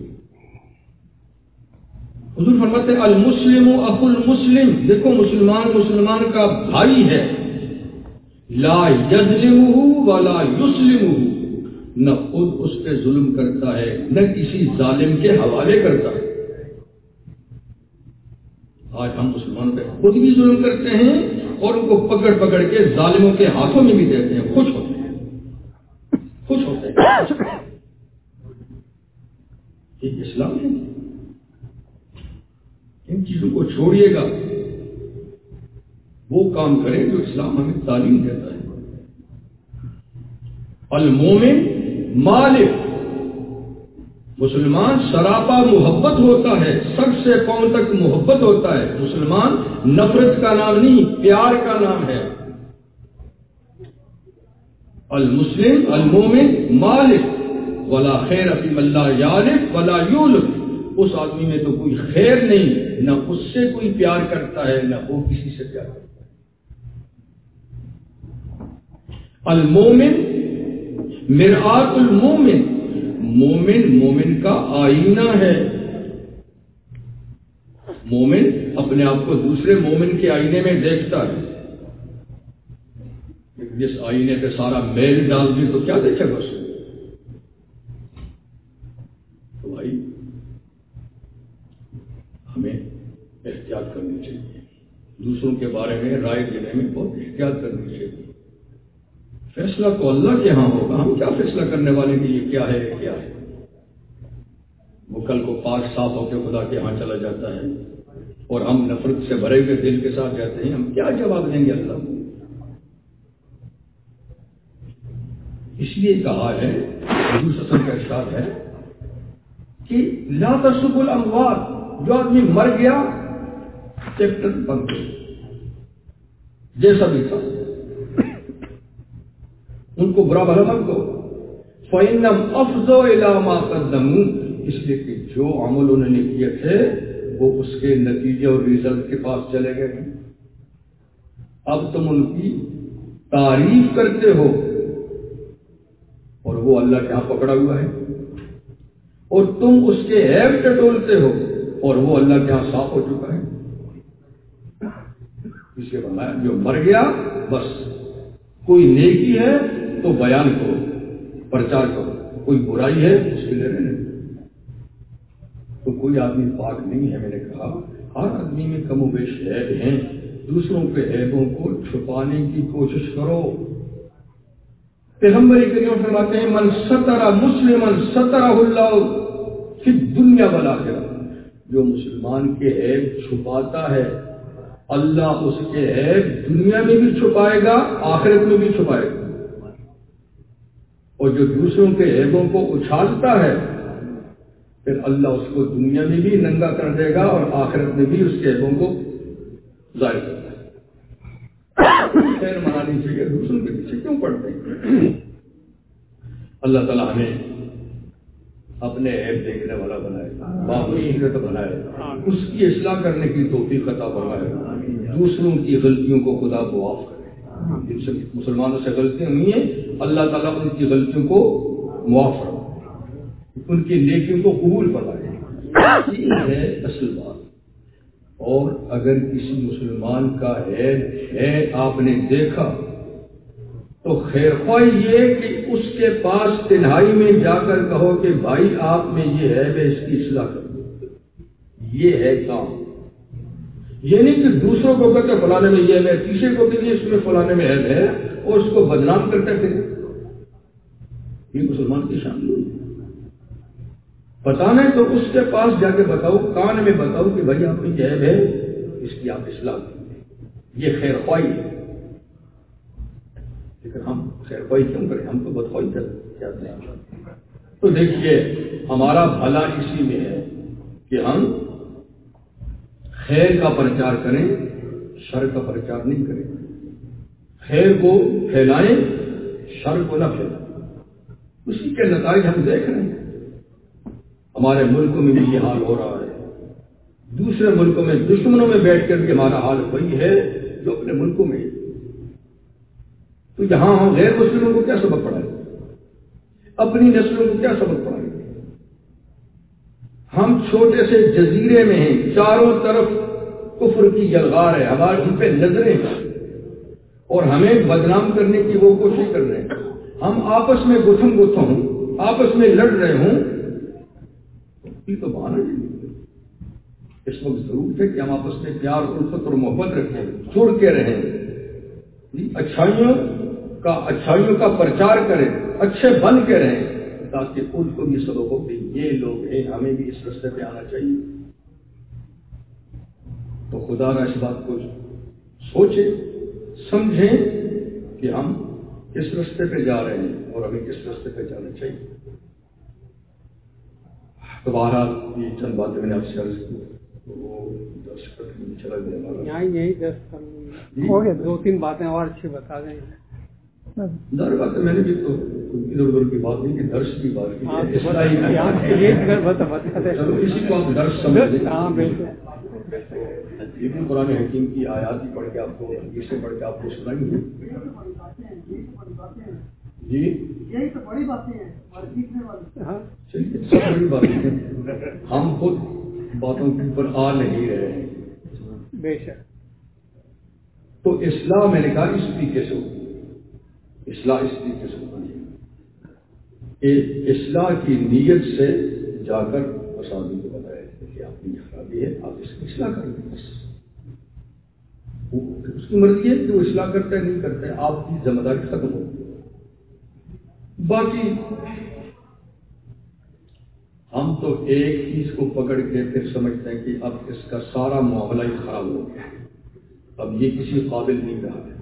حضور فرماتے ہیں المسلم اخو المسلم. دیکھو مسلمان مسلمان کا بھائی ہے. لا یظلمہ ولا یسلمہ. نہ خود اس پہ ظلم کرتا ہے، نہ کسی ظالم کے حوالے کرتا ہے. آج ہم مسلمان پہ خود بھی ظلم کرتے ہیں اور ان کو پکڑ پکڑ کے ظالموں کے ہاتھوں میں بھی دیتے ہیں. خوش ہوتے ہیں، خوش ہوتے ہیں. یہ اسلام ہے. ان چیزوں کو چھوڑیے گا، وہ کام کریں جو اسلام ہمیں تعلیم دیتا ہے. المومن مالک. مسلمان سراپا محبت ہوتا ہے، سب سے پاؤں تک محبت ہوتا ہے. مسلمان نفرت کا نام نہیں، پیار کا نام ہے. المسلم المومن مالک ولا خیر فی من لا یالف ولا یولف. اس آدمی میں تو کوئی خیر نہیں، نہ اس سے کوئی پیار کرتا ہے نہ وہ کسی سے پیار کرتا ہے. المومن مرآت المومن. مومن مومن کا آئینہ ہے. مومن اپنے آپ کو دوسرے مومن کے آئینے میں دیکھتا ہے. جس آئینے پہ سارا میل ڈال دی تو کیا دیکھے گا اس کو؟ تو بھائی ہمیں احتیاط کرنی چاہیے. دوسروں کے بارے میں رائے دینے میں بہت احتیاط کرنی چاہیے. فیصلہ تو اللہ کے ہاں ہوگا، ہم کیا فیصلہ کرنے والے کہ یہ کیا ہے یہ کیا ہے. وہ کل کو پاک صاف ہو کے خدا کے ہاں چلا جاتا ہے اور ہم نفرت سے بھرے ہوئے دل کے ساتھ جاتے ہیں، ہم کیا جواب دیں گے اللہ کو؟ اس لیے کہا ہے، حضور صلی اللہ علیہ وسلم کا ارشاد ہے کہ لا تسبوا الاموات، جو آدمی مر گیا چیپٹر بند جیسا بھی تھا ان کو برا بھلا مت کہو. فَإِنَّمْ أَفْضُوا إِلَىٰ مَا قَدَّمُوا، اس لیے کہ جو عمل انہوں نے کیے تھے وہ اس کے نتیجے اور ریزلٹ کے پاس چلے گئے. اب تم ان کی تعریف کرتے ہو اور وہ اللہ کے ہاں پکڑا ہوا ہے، اور تم اس کے عیب ٹٹولتے ہو اور وہ اللہ کے ہاں صاف ہو چکا ہے. اس کے فرمایا جو مر گیا بس کوئی نیکی ہے تو بیان کرو، پرچار کرو، کوئی برائی ہے اس کے لیے نہیں. تو کوئی آدمی پاک نہیں ہے. میں نے کہا ہر آدمی میں کم و بیش عیب ہیں، دوسروں کے عیبوں کو چھپانے کی کوشش کرو. پیغمبر کریم فرماتے ہیں من ستر مسلمن سترہ اللہ فی الدنیا والآخرہ، جو مسلمان کے عیب چھپاتا ہے اللہ اس کے عیب دنیا میں بھی چھپائے گا آخرت میں بھی چھپائے گا، اور جو دوسروں کے عیبوں کو اچھالتا ہے پھر اللہ اس کو دنیا میں بھی ننگا کر دے گا اور آخرت میں بھی اس کے عیبوں کو ظاہر کرے گا. خیر منانی چاہیے، دوسروں کے پیچھے کیوں پڑتے ہیں؟ اللہ تعالیٰ ہمیں اپنے عیب دیکھنے والا بنائے، بابصیرت بنائے، اس کی اصلاح کرنے کی توفیق عطا فرمائے، دوسروں کی غلطیوں کو خدا معاف کرے. جن سے مسلمانوں سے غلطیاں ہوئی ہیں اللہ تعالیٰ ان کی غلطیوں کو معاف فرمائے، ان کی نیکیوں کو قبول فرمائے. یہ ہے اصل بات. اور اگر کسی مسلمان کا عیب ہے آپ نے دیکھا تو خیر خواہ یہ کہ اس کے پاس تنہائی میں جا کر کہو کہ بھائی آپ میں یہ عیب ہے، اس کی اصلاح کرو. یہ ہے کام. یہ نہیں کہ دوسروں کو کہتے فلانے میں یہ عیب ہے، تیسرے کو کہتے اس میں فلانے میں عیب ہے اور اس کو بدنام کرتے تھے. یہ مسلمان کی شان نہیں. بتانا ہے تو اس کے پاس جا کے بتاؤ، کان میں بتاؤ کہ بھائی آپ میں یہ عیب ہے، اس کی آپ اصلاح کریں. یہ خیر خواہی ہے. لیکن ہم خیر خواہی کیوں کریں؟ ہم تو بدخواہی چاہتے ہیں. تو دیکھیے ہمارا بھلا اسی میں ہے کہ ہم خیر کا پرچار کریں، شر کا پرچار نہیں کریں. خیر کو پھیلائیں، شر کو نہ پھیلائیں. اسی کے نتائج ہم دیکھ رہے ہیں. ہمارے ملکوں میں بھی یہ حال ہو رہا ہے. دوسرے ملکوں میں دشمنوں میں بیٹھ کر بھی ہمارا حال وہی ہے جو اپنے ملکوں میں. تو یہاں ہم غیر مسلموں کو کیا سبق پڑھائیں گے؟ اپنی نسلوں کو کیا سبق پڑھائیں گے؟ ہم چھوٹے سے جزیرے میں ہیں، چاروں طرف کفر کی یلغار ہے، ہمارے ان پہ نظریں ہیں اور ہمیں بدنام کرنے کی وہ کوشش کر رہے ہیں. ہم آپس میں گتھم گتھم ہوں، آپس میں لڑ رہے ہوں تو بہانا نہیں. اس وقت ضرور ہے کہ ہم آپس میں پیار الفت اور محبت رکھیں، جڑ کے رہیں، اچھائیوں کا اچھائیوں کا پرچار کریں، اچھے بن کے رہیں تاکہ ان کو بھی سبق ہو کہ یہ لوگ ہیں، ہمیں بھی اس راستے پہ آنا چاہیے. تو خدا را اس بات کو سوچیں، سمجھیں کہ ہم کس راستے پہ جا رہے ہیں اور ہمیں کس راستے پہ جانا چاہیے. تو بہرحال یہ چند باتیں میں نے آپ سے عرض کی. وہ درس کرنے چلا گیا یہاں یہی درس ہو گیا. دو تین باتیں اور اچھی بتا دیں. ظاہر بات ہے میں نے بھی تو ادھر ادھر کی بات نہیں کہ درس کی بات کی. چلو اسی کو آپ درس سمجھیں. ہاں بالکل. لیکن قرآن حکیم کی آیات ہی پڑھ کے آپ کو اسے پڑھ کے آپ کو سنائیں گے. جی یہی تو بڑی باتیں ہیں. چلیے سب بڑی باتیں ہیں. ہم خود باتوں کے اوپر آ نہیں رہے ہیں. بے شک. تو اصلاح میں نے کہا اس طریقے سے ہوگی. اصلاح اس طریقے سے ہوگی کہ اصلاح کی نیت سے جا کر اس آدمی کو بتایا کہ آپ کی خرابی ہے، آپ اس کی اصلاح کر دیں. بس اس کی مرضی ہے کہ وہ اصلاح کرتا ہے نہیں کرتا ہے، آپ کی ذمہ داری ختم ہو. باقی ہم تو ایک چیز کو پکڑ کے پھر سمجھتے ہیں کہ اب اس کا سارا معاملہ ہی خراب ہو گیا، اب یہ کسی قابل نہیں رہا ہے.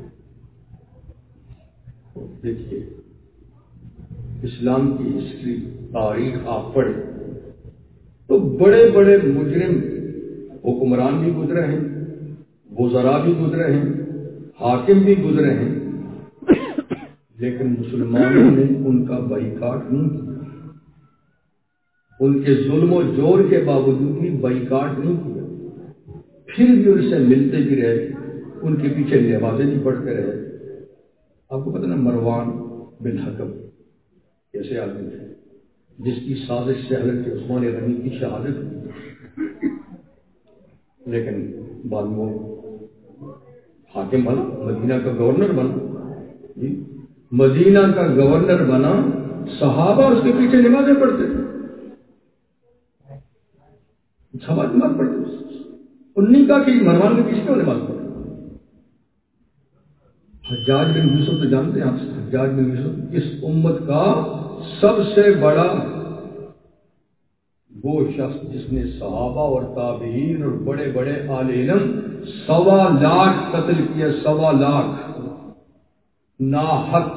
دیکھیے اسلام کی ہسٹری، تاریخ آپ پڑھیں تو بڑے بڑے مجرم حکمران بھی گزرے ہیں، وزراء بھی گزرے ہیں، حاکم بھی گزرے ہیں، لیکن مسلمانوں نے ان کا بائیکاٹ نہیں کیا. ان کے ظلم و جور کے باوجود بھی بائیکاٹ نہیں کیا، پھر بھی ان سے ملتے بھی رہے، ان کے پیچھے نمازیں بھی پڑھتے رہے. آپ کو پتہ نا مروان بن حکم ایسے آدمی تھے جس کی سازش سے حضرت عثمان غنی کی شہادت ہوئی، لیکن بعد میں وہ حاکم بنا، مدینہ کا گورنر بنا. جی مدینہ کا گورنر بنا، صحابہ اس کے پیچھے نمازیں پڑھتے تھے، صحابہ نماز پڑھتے تھے. انہیں کہا کہ مروان کے پیچھے کیوں نماز پڑھتے؟ حجاج بن یوسف تو جانتے ہیں آپ سے، حجاج بن یوسف اس امت کا سب سے بڑا وہ شخص جس نے صحابہ اور تابعین اور بڑے بڑے اہل علم سوا لاکھ قتل کیا، سوا لاکھ ناحق.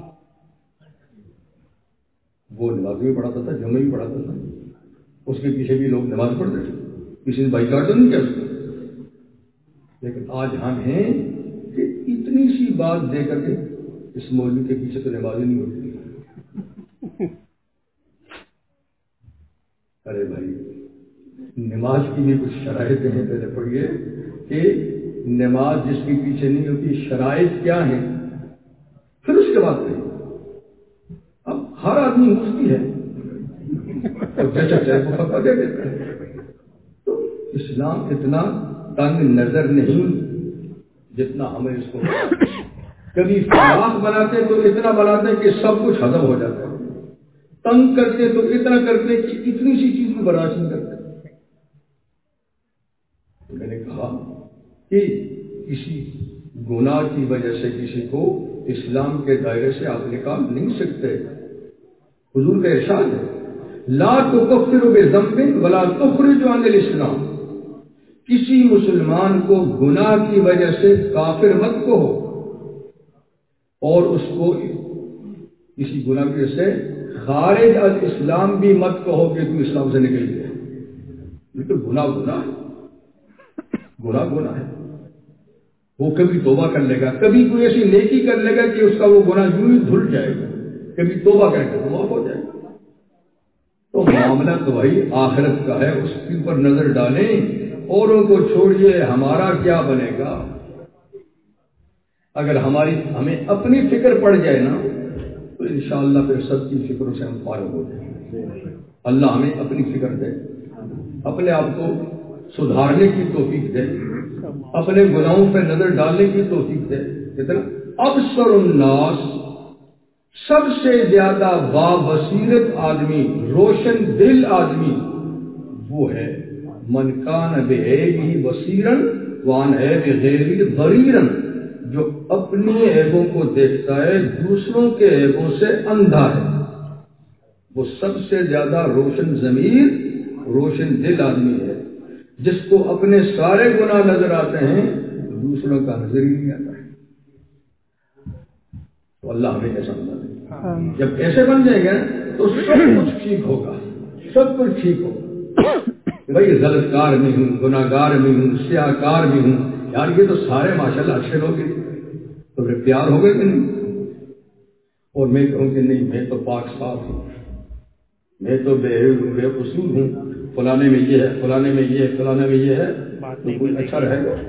وہ نماز بھی پڑھاتا تھا، جمعہ بھی پڑھاتا تھا، اس کے پیچھے بھی لوگ نماز پڑھتے تھے، کسی نے بائیکاٹ تو نہیں کیا اس کو. لیکن آج ہم ہیں کہ اتنی سی بات دے کر کے اس مولوی کے پیچھے تو نماز ہی نہیں ہوتی. ارے بھائی نماز کی بھی کچھ شرائط ہیں، پہلے پڑھیے کہ نماز جس کے پیچھے نہیں ہوتی شرائط کیا ہیں، پھر اس کے بعد کہیں. اب ہر آدمی مفتی ہے اور جیسا چاہے وہ فتویٰ دے دیتا ہے. تو اسلام اتنا تنگ نظر نہیں جتنا ہمیں اس کو کبھی فراخ بناتے تو اتنا بناتے کہ سب کچھ ختم ہو جاتا ہے، تنگ کرتے تو اتنا کرتے کہ اتنی سی چیز کو برداشت نہیں کرتے. میں نے کہا کہ کسی گناہ کی وجہ سے کسی کو اسلام کے دائرے سے آپ نکال نہیں سکتے. حضور کا ارشاد ہے لا تکفر بذنب ولا تخرج عن الاسلام. کسی مسلمان کو گناہ کی وجہ سے کافر مت کہو اور اس کو کسی گناہ کی وجہ سے خارج از اسلام بھی مت کہو کہ تم اسلام سے نکل گئے. لیکن گناہ گناہ ہے، گناہ گناہ ہے. وہ کبھی توبہ کر لے گا، کبھی کوئی ایسی نیکی کر لے گا کہ اس کا وہ گناہ یوں ہی دھل جائے گا، کبھی توبہ کر کے معاف ہو جائے گا. تو معاملہ تو بھائی آخرت کا ہے، اس کے اوپر نظر ڈالیں، اوروں کو چھوڑیے ہمارا کیا بنے گا. اگر ہماری ہمیں اپنی فکر پڑ جائے نا تو انشاءاللہ پھر سب کی فکروں سے ہم فارغ ہو جائیں. اللہ ہمیں اپنی فکر دے، اپنے آپ کو سدھارنے کی توفیق دے، اپنے گناہوں پہ نظر ڈالنے کی توفیق دے. کتنا ابصر الناس، سب سے زیادہ بابصیرت آدمی، روشن دل آدمی وہ ہے من کان بعیبہ بصیرا وعن عیب غیرہ ضریرا، جو اپنی عیبوں کو دیکھتا ہے، دوسروں کے عیبوں سے اندھا ہے. وہ سب سے زیادہ روشن ضمیر، روشن دل آدمی ہے جس کو اپنے سارے گناہ نظر آتے ہیں، دوسروں کا نظر ہی نہیں آتا ہے. تو اللہ ہمیں ایسا بنا دے. جب ایسے بن جائیں گے تو سب کچھ ٹھیک ہوگا، سب کچھ ٹھیک ہوگا. بھائی غلط کار میں ہوں، گناہ گار میں ہوں، سیاہ کار میں ہوں، یار یہ تو سارے ماشاءاللہ اچھے لوگ ہیں، تو پھر پیار ہو گئے کہ نہیں؟ اور میں کہوں کہ نہیں میں تو پاک صاف ہوں، میں تو بے بے قصور ہوں، فلانے میں یہ ہے، فلانے میں یہ ہے، فلانے میں یہ ہے، تو کوئی اچھا رہے گا؟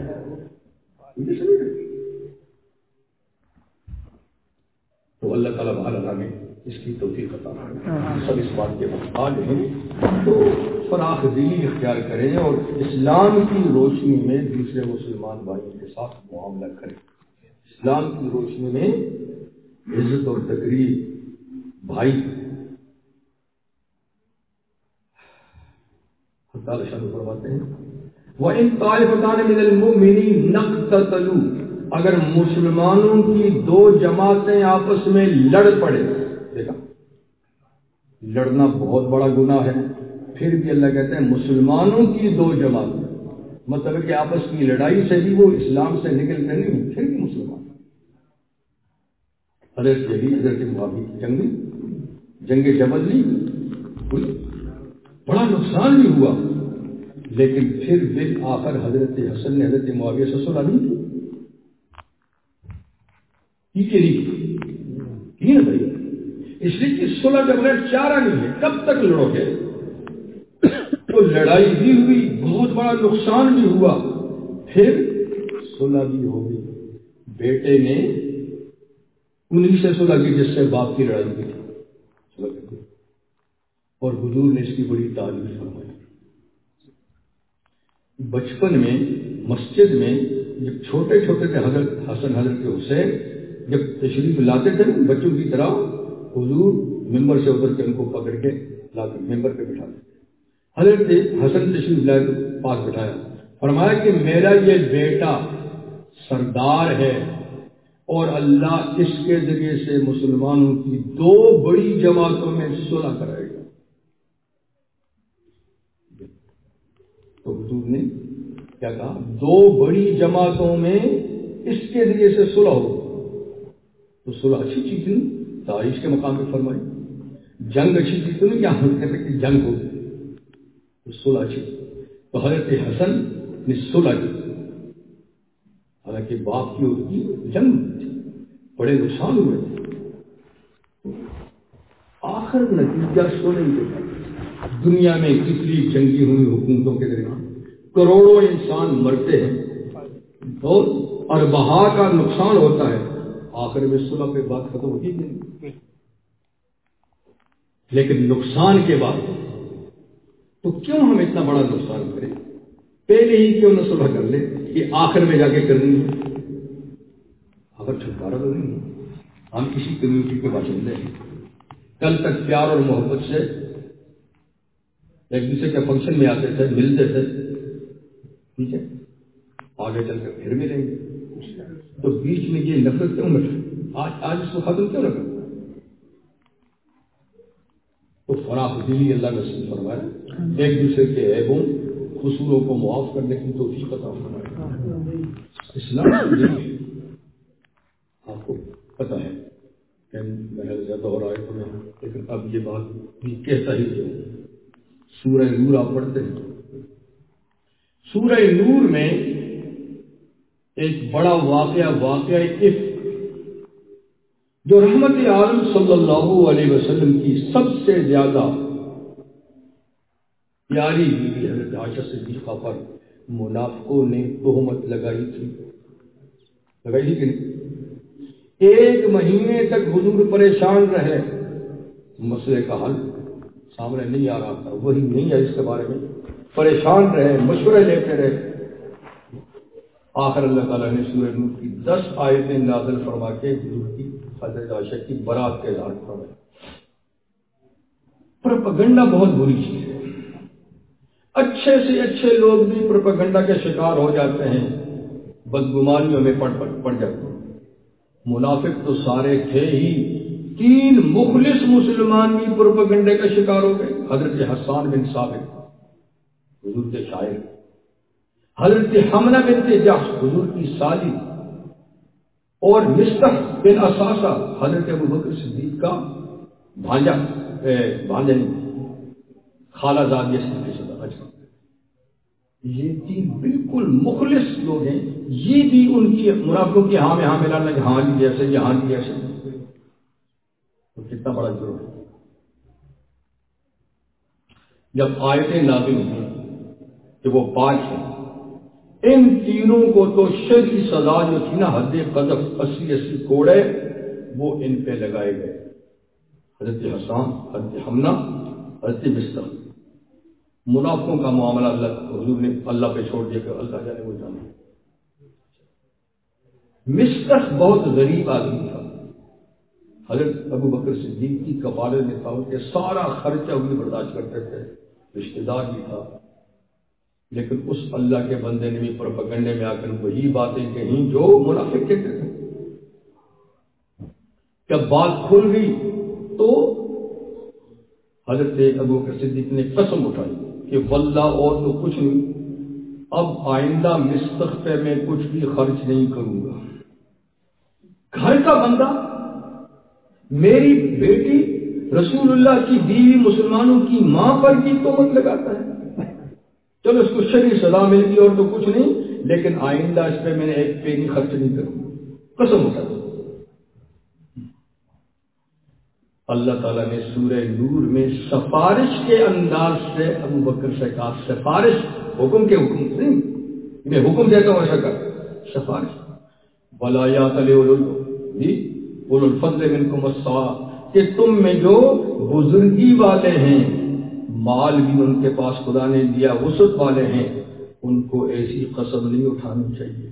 تو اللہ تعالیٰ بھالا میں اس کی توفیق عطا فرمائے. سب اس بات کے محتاج ہیں تو فراخ دلی اختیار کریں اور اسلام کی روشنی میں دوسرے مسلمان بھائیوں کے ساتھ معاملہ کریں. اسلام کی روشنی میں عزت اور تقریب بھائی. اللہ تعالیٰ شان فرماتے ہیں وَإِن طَائِفَتَانِ مِنَ الْمُؤْمِنِينَ اقْتَتَلُوا، اگر مسلمانوں کی دو جماعتیں آپس میں لڑ پڑے، دیکھا لڑنا بہت بڑا گناہ ہے، پھر بھی اللہ کہتے ہیں مسلمانوں کی دو جماعتیں، مطلب کہ آپس کی لڑائی سے بھی وہ اسلام سے نکل کر نہیں، پھر بھی مسلمان۔ حضرت علی حضرت معاویہ کی جنگ جنگ جمل نہیں ہوئی، بڑا نقصان بھی ہوا، لیکن پھر بالآخر حضرت حسن نے حضرت معاویہ سے صلح نہیں کی کہ نہیں کی نا بھائی، اس لیے کہ صلح کے بغیر چارہ نہیں ہے، کب تک لڑو گے؟ تو لڑائی بھی ہوئی، بہت بڑا نقصان بھی ہوا، پھر صلح بھی ہو گئی۔ بیٹے نے انہی سے صلح کی جس سے باپ کی لڑائی کی تھی، اور حضور نے اس کی بڑی تعریف فرمائی۔ بچپن میں مسجد میں جب چھوٹے چھوٹے تھے حضرت حسن حضرت حسین جب تشریف لاتے تھے بچوں کی طرح، حضور ممبر سے اتر کے ان کو پکڑ کے لا کر ممبر پہ بٹھا دیتے۔ حضرت حسن تشریف لائے تو پاس بٹھایا، فرمایا کہ میرا یہ بیٹا سردار ہے اور اللہ اس کے ذریعے سے مسلمانوں کی دو بڑی جماعتوں میں صلح کرائے گا۔ تو حضور نے کیا کہا؟ دو بڑی جماعتوں میں اس کے ذریعے سے صلح ہو، تو صلح اچھی چیز نہیں، تاریخ کے مقام پہ فرمائی۔ جنگ اچھی چیز تو نہیں، کیا ہم کہتے کہ جنگ ہو، تو صلح اچھی۔ تو حضرت حسن نے صلح کی، حالانکہ باپ کی ہوتی جنگ تھی، بڑے نقصان ہوئے تھے، آخر نتیجہ صلح کے بعد دنیا میں کتنی جنگی ہوئی حکومتوں کے درمیان کروڑوں انسان مرتے ہیں اور ارباہ کا نقصان ہوتا ہے، آخر میں صلح پہ بات ختم ہوتی نہیں۔ لیکن نقصان کے بعد تو کیوں ہم اتنا بڑا نقصان کریں؟ پہلے ہی کیوں نہ صلح کر لیں کہ آخر میں جا کے کرنی ہے؟ اگر چھٹکارا تو نہیں ہے، ہم کسی کمیونٹی کے باشندے ہیں، کل تک پیار اور محبت سے ایک دوسرے کے فنکشن میں آتے تھے، ملتے تھے، ٹھیک ہے، آگے چل کر پھر ملیں گے، تو بیچ میں یہ نفرت کیوں مل آج آج اس کو ختم کیوں نہ کریں؟ تو فراخ دلی اللہ نصیب فرمائے، ایک دوسرے کے عیبوں قصوروں کو معاف کرنے کی توفیق عطا فرمائے۔ اسلام آپ کو پتہ ہے کہ میں زیادہ ہو رہا ہے تو میں، لیکن اب یہ بات بھی کہتا ہی ہوں۔ سورہ نور آپ پڑھتے ہیں، سورہ نور میں ایک بڑا واقعہ واقعہ عفق، جو رحمت عالم صلی اللہ علیہ وسلم کی سب سے زیادہ پیاری بیوی حضرت عائشہ صدیقہ پر منافقوں نے تہمت لگائی تھی، لگائی تھی کہ نہیں؟ ایک مہینے تک حضور پریشان رہے، مسئلے کا حل سامنے نہیں آ رہا تھا، وہی نہیں ہے اس کے بارے میں، پریشان رہے، مشورے لیتے رہے، آخر اللہ تعالیٰ نے سورہ نور کی دس آیتیں نازل فرما کے حضور کی حضرت عائشہ کی برات کے اظہار فرمایا۔ پروپیگنڈا بہت بری چیز ہے، اچھے سے اچھے لوگ بھی پروپیگنڈا کے شکار ہو جاتے ہیں، بدگمانیوں میں پڑ پڑ پڑ جاتے ہیں۔ منافق تو سارے تھے ہی، تین مخلص مسلمان بھی پروپیگنڈے کا شکار ہو گئے۔ حضرت حسان بن ثابت حضور کے شاعر، حضرت حمنہ بنت جحش حضور کی سالی، اور مصطح بن اساسہ حضرت ابو بکر صدیق کا بھانجا بھانجا خالہ زادی صدیق، یہ تین بالکل مخلص لوگ ہیں، یہ بھی ان کی منافقوں کی ہاں میں ہاں ملانا کہ ہاں جی جیسے یہ ہاں جی جیسے، تو کتنا بڑا جرم ہے۔ جب آیتیں نازل ہوئی کہ وہ پانچ ہیں، ان تینوں کو تو شرعی سزا جو تھی نا حد قذف اسی اسی کوڑے وہ ان پہ لگائے گئے، حضرت حسان، حضرت حمنہ، حضرت مصطح۔ منافقوں کا معاملہ اللہ حضور نے اللہ پہ چھوڑ دیا کہ اللہ جانے وہ جانے۔ مصطح بہت غریب آدمی تھا، حضرت ابو بکر صدیق کی کفالت میں تھا، ان کے سارا خرچہ وہی برداشت کرتے تھے، رشتہ دار بھی تھا، لیکن اس اللہ کے بندے نے بھی پروپیگنڈے میں آ کر وہی باتیں کہیں جو منافق کہتے تھے. جب بات کھل گئی تو حضرت ابو بکر صدیق نے قسم اٹھائی کہ واللہ اور تو کچھ نہیں، اب آئندہ مستخفے میں کچھ بھی خرچ نہیں کروں گا. گھر کا بندہ، میری بیٹی رسول اللہ کی بیوی مسلمانوں کی ماں پر بھی تہمت لگاتا ہے. چلو اس کو شرعی سزا مل گئی اور تو کچھ نہیں، لیکن آئندہ اس پہ میں نے ایک پینی خرچ نہیں کروں گا، قسم اٹھا. اللہ تعالیٰ نے سورہ نور میں سفارش کے انداز سے ابو بکر سے کہا، سفارش، حکم کے حکم نہیں، میں حکم دیتا ہوں ایسا کر، سفارش. وَلَا يَأْتَلِ أُولُو الْفَضْلِ مِنْكُمْ وَالسَّعَةِ، کہ تم میں جو بزرگی والے ہیں، مال بھی ان کے پاس خدا نے دیا، وسعت والے ہیں، ان کو ایسی قسم نہیں اٹھانی چاہیے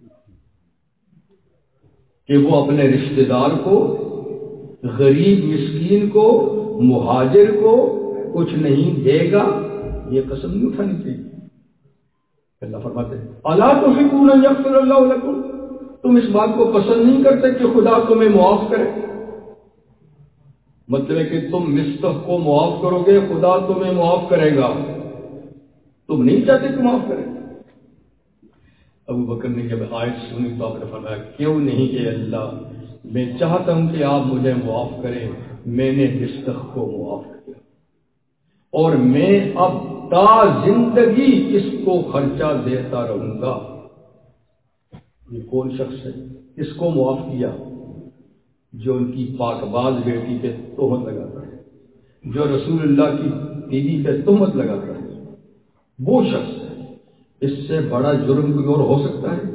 کہ وہ اپنے رشتہ دار کو، غریب مسکین کو، مہاجر کو کچھ نہیں دے گا. یہ قسم نہیں اٹھانی چاہیے. اللہ فرماتے ہیں الا تحبون ان یغفر اللہ لکم، تم اس بات کو پسند نہیں کرتے کہ خدا تمہیں معاف کرے. مطلب ہے کہ تم مستق کو معاف کرو گے، خدا تمہیں معاف کرے گا. تم نہیں چاہتے کہ معاف کرے. ابو بکر نے جب آیت سنی تو آپ نے فرمایا کیوں نہیں کہ اللہ، میں چاہتا ہوں کہ آپ مجھے معاف کریں. میں نے مستق کو معاف کیا اور میں اب تا زندگی اس کو خرچہ دیتا رہوں گا. یہ کون شخص ہے؟ اس کو معاف کیا جو ان کی پاک باز بیٹی پہ تہمت لگاتا ہے، جو رسول اللہ کی بیوی پہ تہمت لگاتا ہے، وہ شخص ہے. اس سے بڑا جرم کوئی اور ہو سکتا ہے؟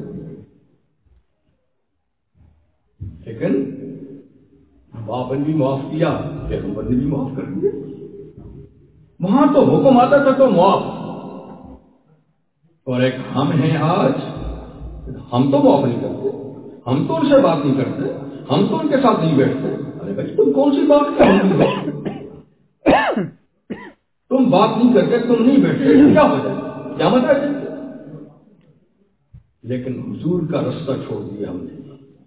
لیکن باپ نے بھی معاف کیا، پیغمبر نے بھی معاف کر دیا. وہاں تو حکم آتا تھا تو معاف، اور ایک ہم ہیں آج، ہم تو معاف نہیں کرتے، ہم تو ان سے بات نہیں کرتے، ہم تو ان کے ساتھ نہیں بیٹھتے. ارے بھائی تم کون سی بات کرتے؟ تم بات نہیں کرتے، تم نہیں بیٹھتے، کیا ہو جائے؟ کیا مطلب ہے؟ لیکن حضور کا رستہ چھوڑ دیا ہم نے.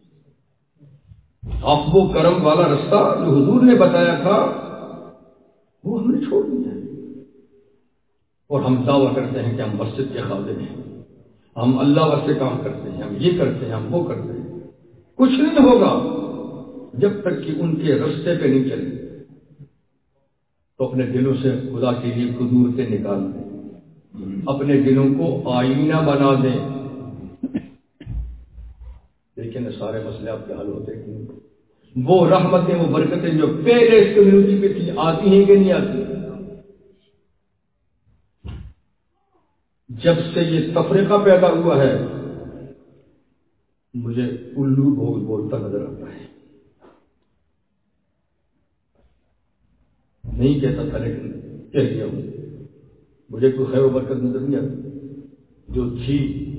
عفو و کرم والا رستہ جو حضور نے بتایا تھا وہ ہم نے چھوڑ دیا ہے. اور ہم دعویٰ کرتے ہیں کہ ہم مسجد کے خادم ہیں، ہم اللہ واسطے کام کرتے ہیں، ہم یہ کرتے ہیں، ہم وہ کرتے ہیں. کچھ نہیں ہوگا جب تک کہ ان کے رستے پہ نہیں چلے. تو اپنے دلوں سے خدا کے لیے قدورتیں نکال دیں، اپنے دلوں کو آئینہ بنا دیں. لیکن سارے مسئلے آپ کے حل ہوتے ہیں. وہ رحمتیں، وہ برکتیں جو پہلے اس کمیونٹی پہ تھی، آتی ہیں کہ نہیں آتی؟ جب سے یہ تفریقہ پیدا ہوا ہے مجھے الو بہت بولتا نظر آتا ہے. نہیں کہتا تھا لیکن کہہ دیا ہوں. مجھے کوئی خیر و برکت نظر نہیں آتی جو تھی،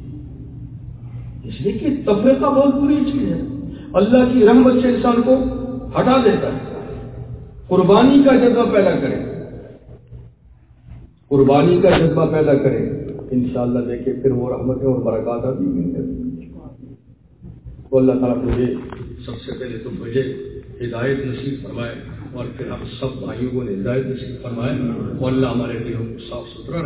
اس لیے کہ تفریقہ بہت بری چیز ہے. اللہ کی رحمت سے انسان کو ہٹا دیتا ہے. قربانی کا جذبہ پیدا کرے، قربانی کا جذبہ پیدا کرے، انشاءاللہ دیکھیں پھر وہ رحمتیں اور برکات آتی ہیں. تو اللہ تعالیٰ مجھے سب سے پہلے تو مجھے ہدایت نصیب فرمائے اور پھر ہم سب بھائیوں کو ہدایت نصیب فرمائے، اور اللہ ہمارے دلوں کو صاف ستھرا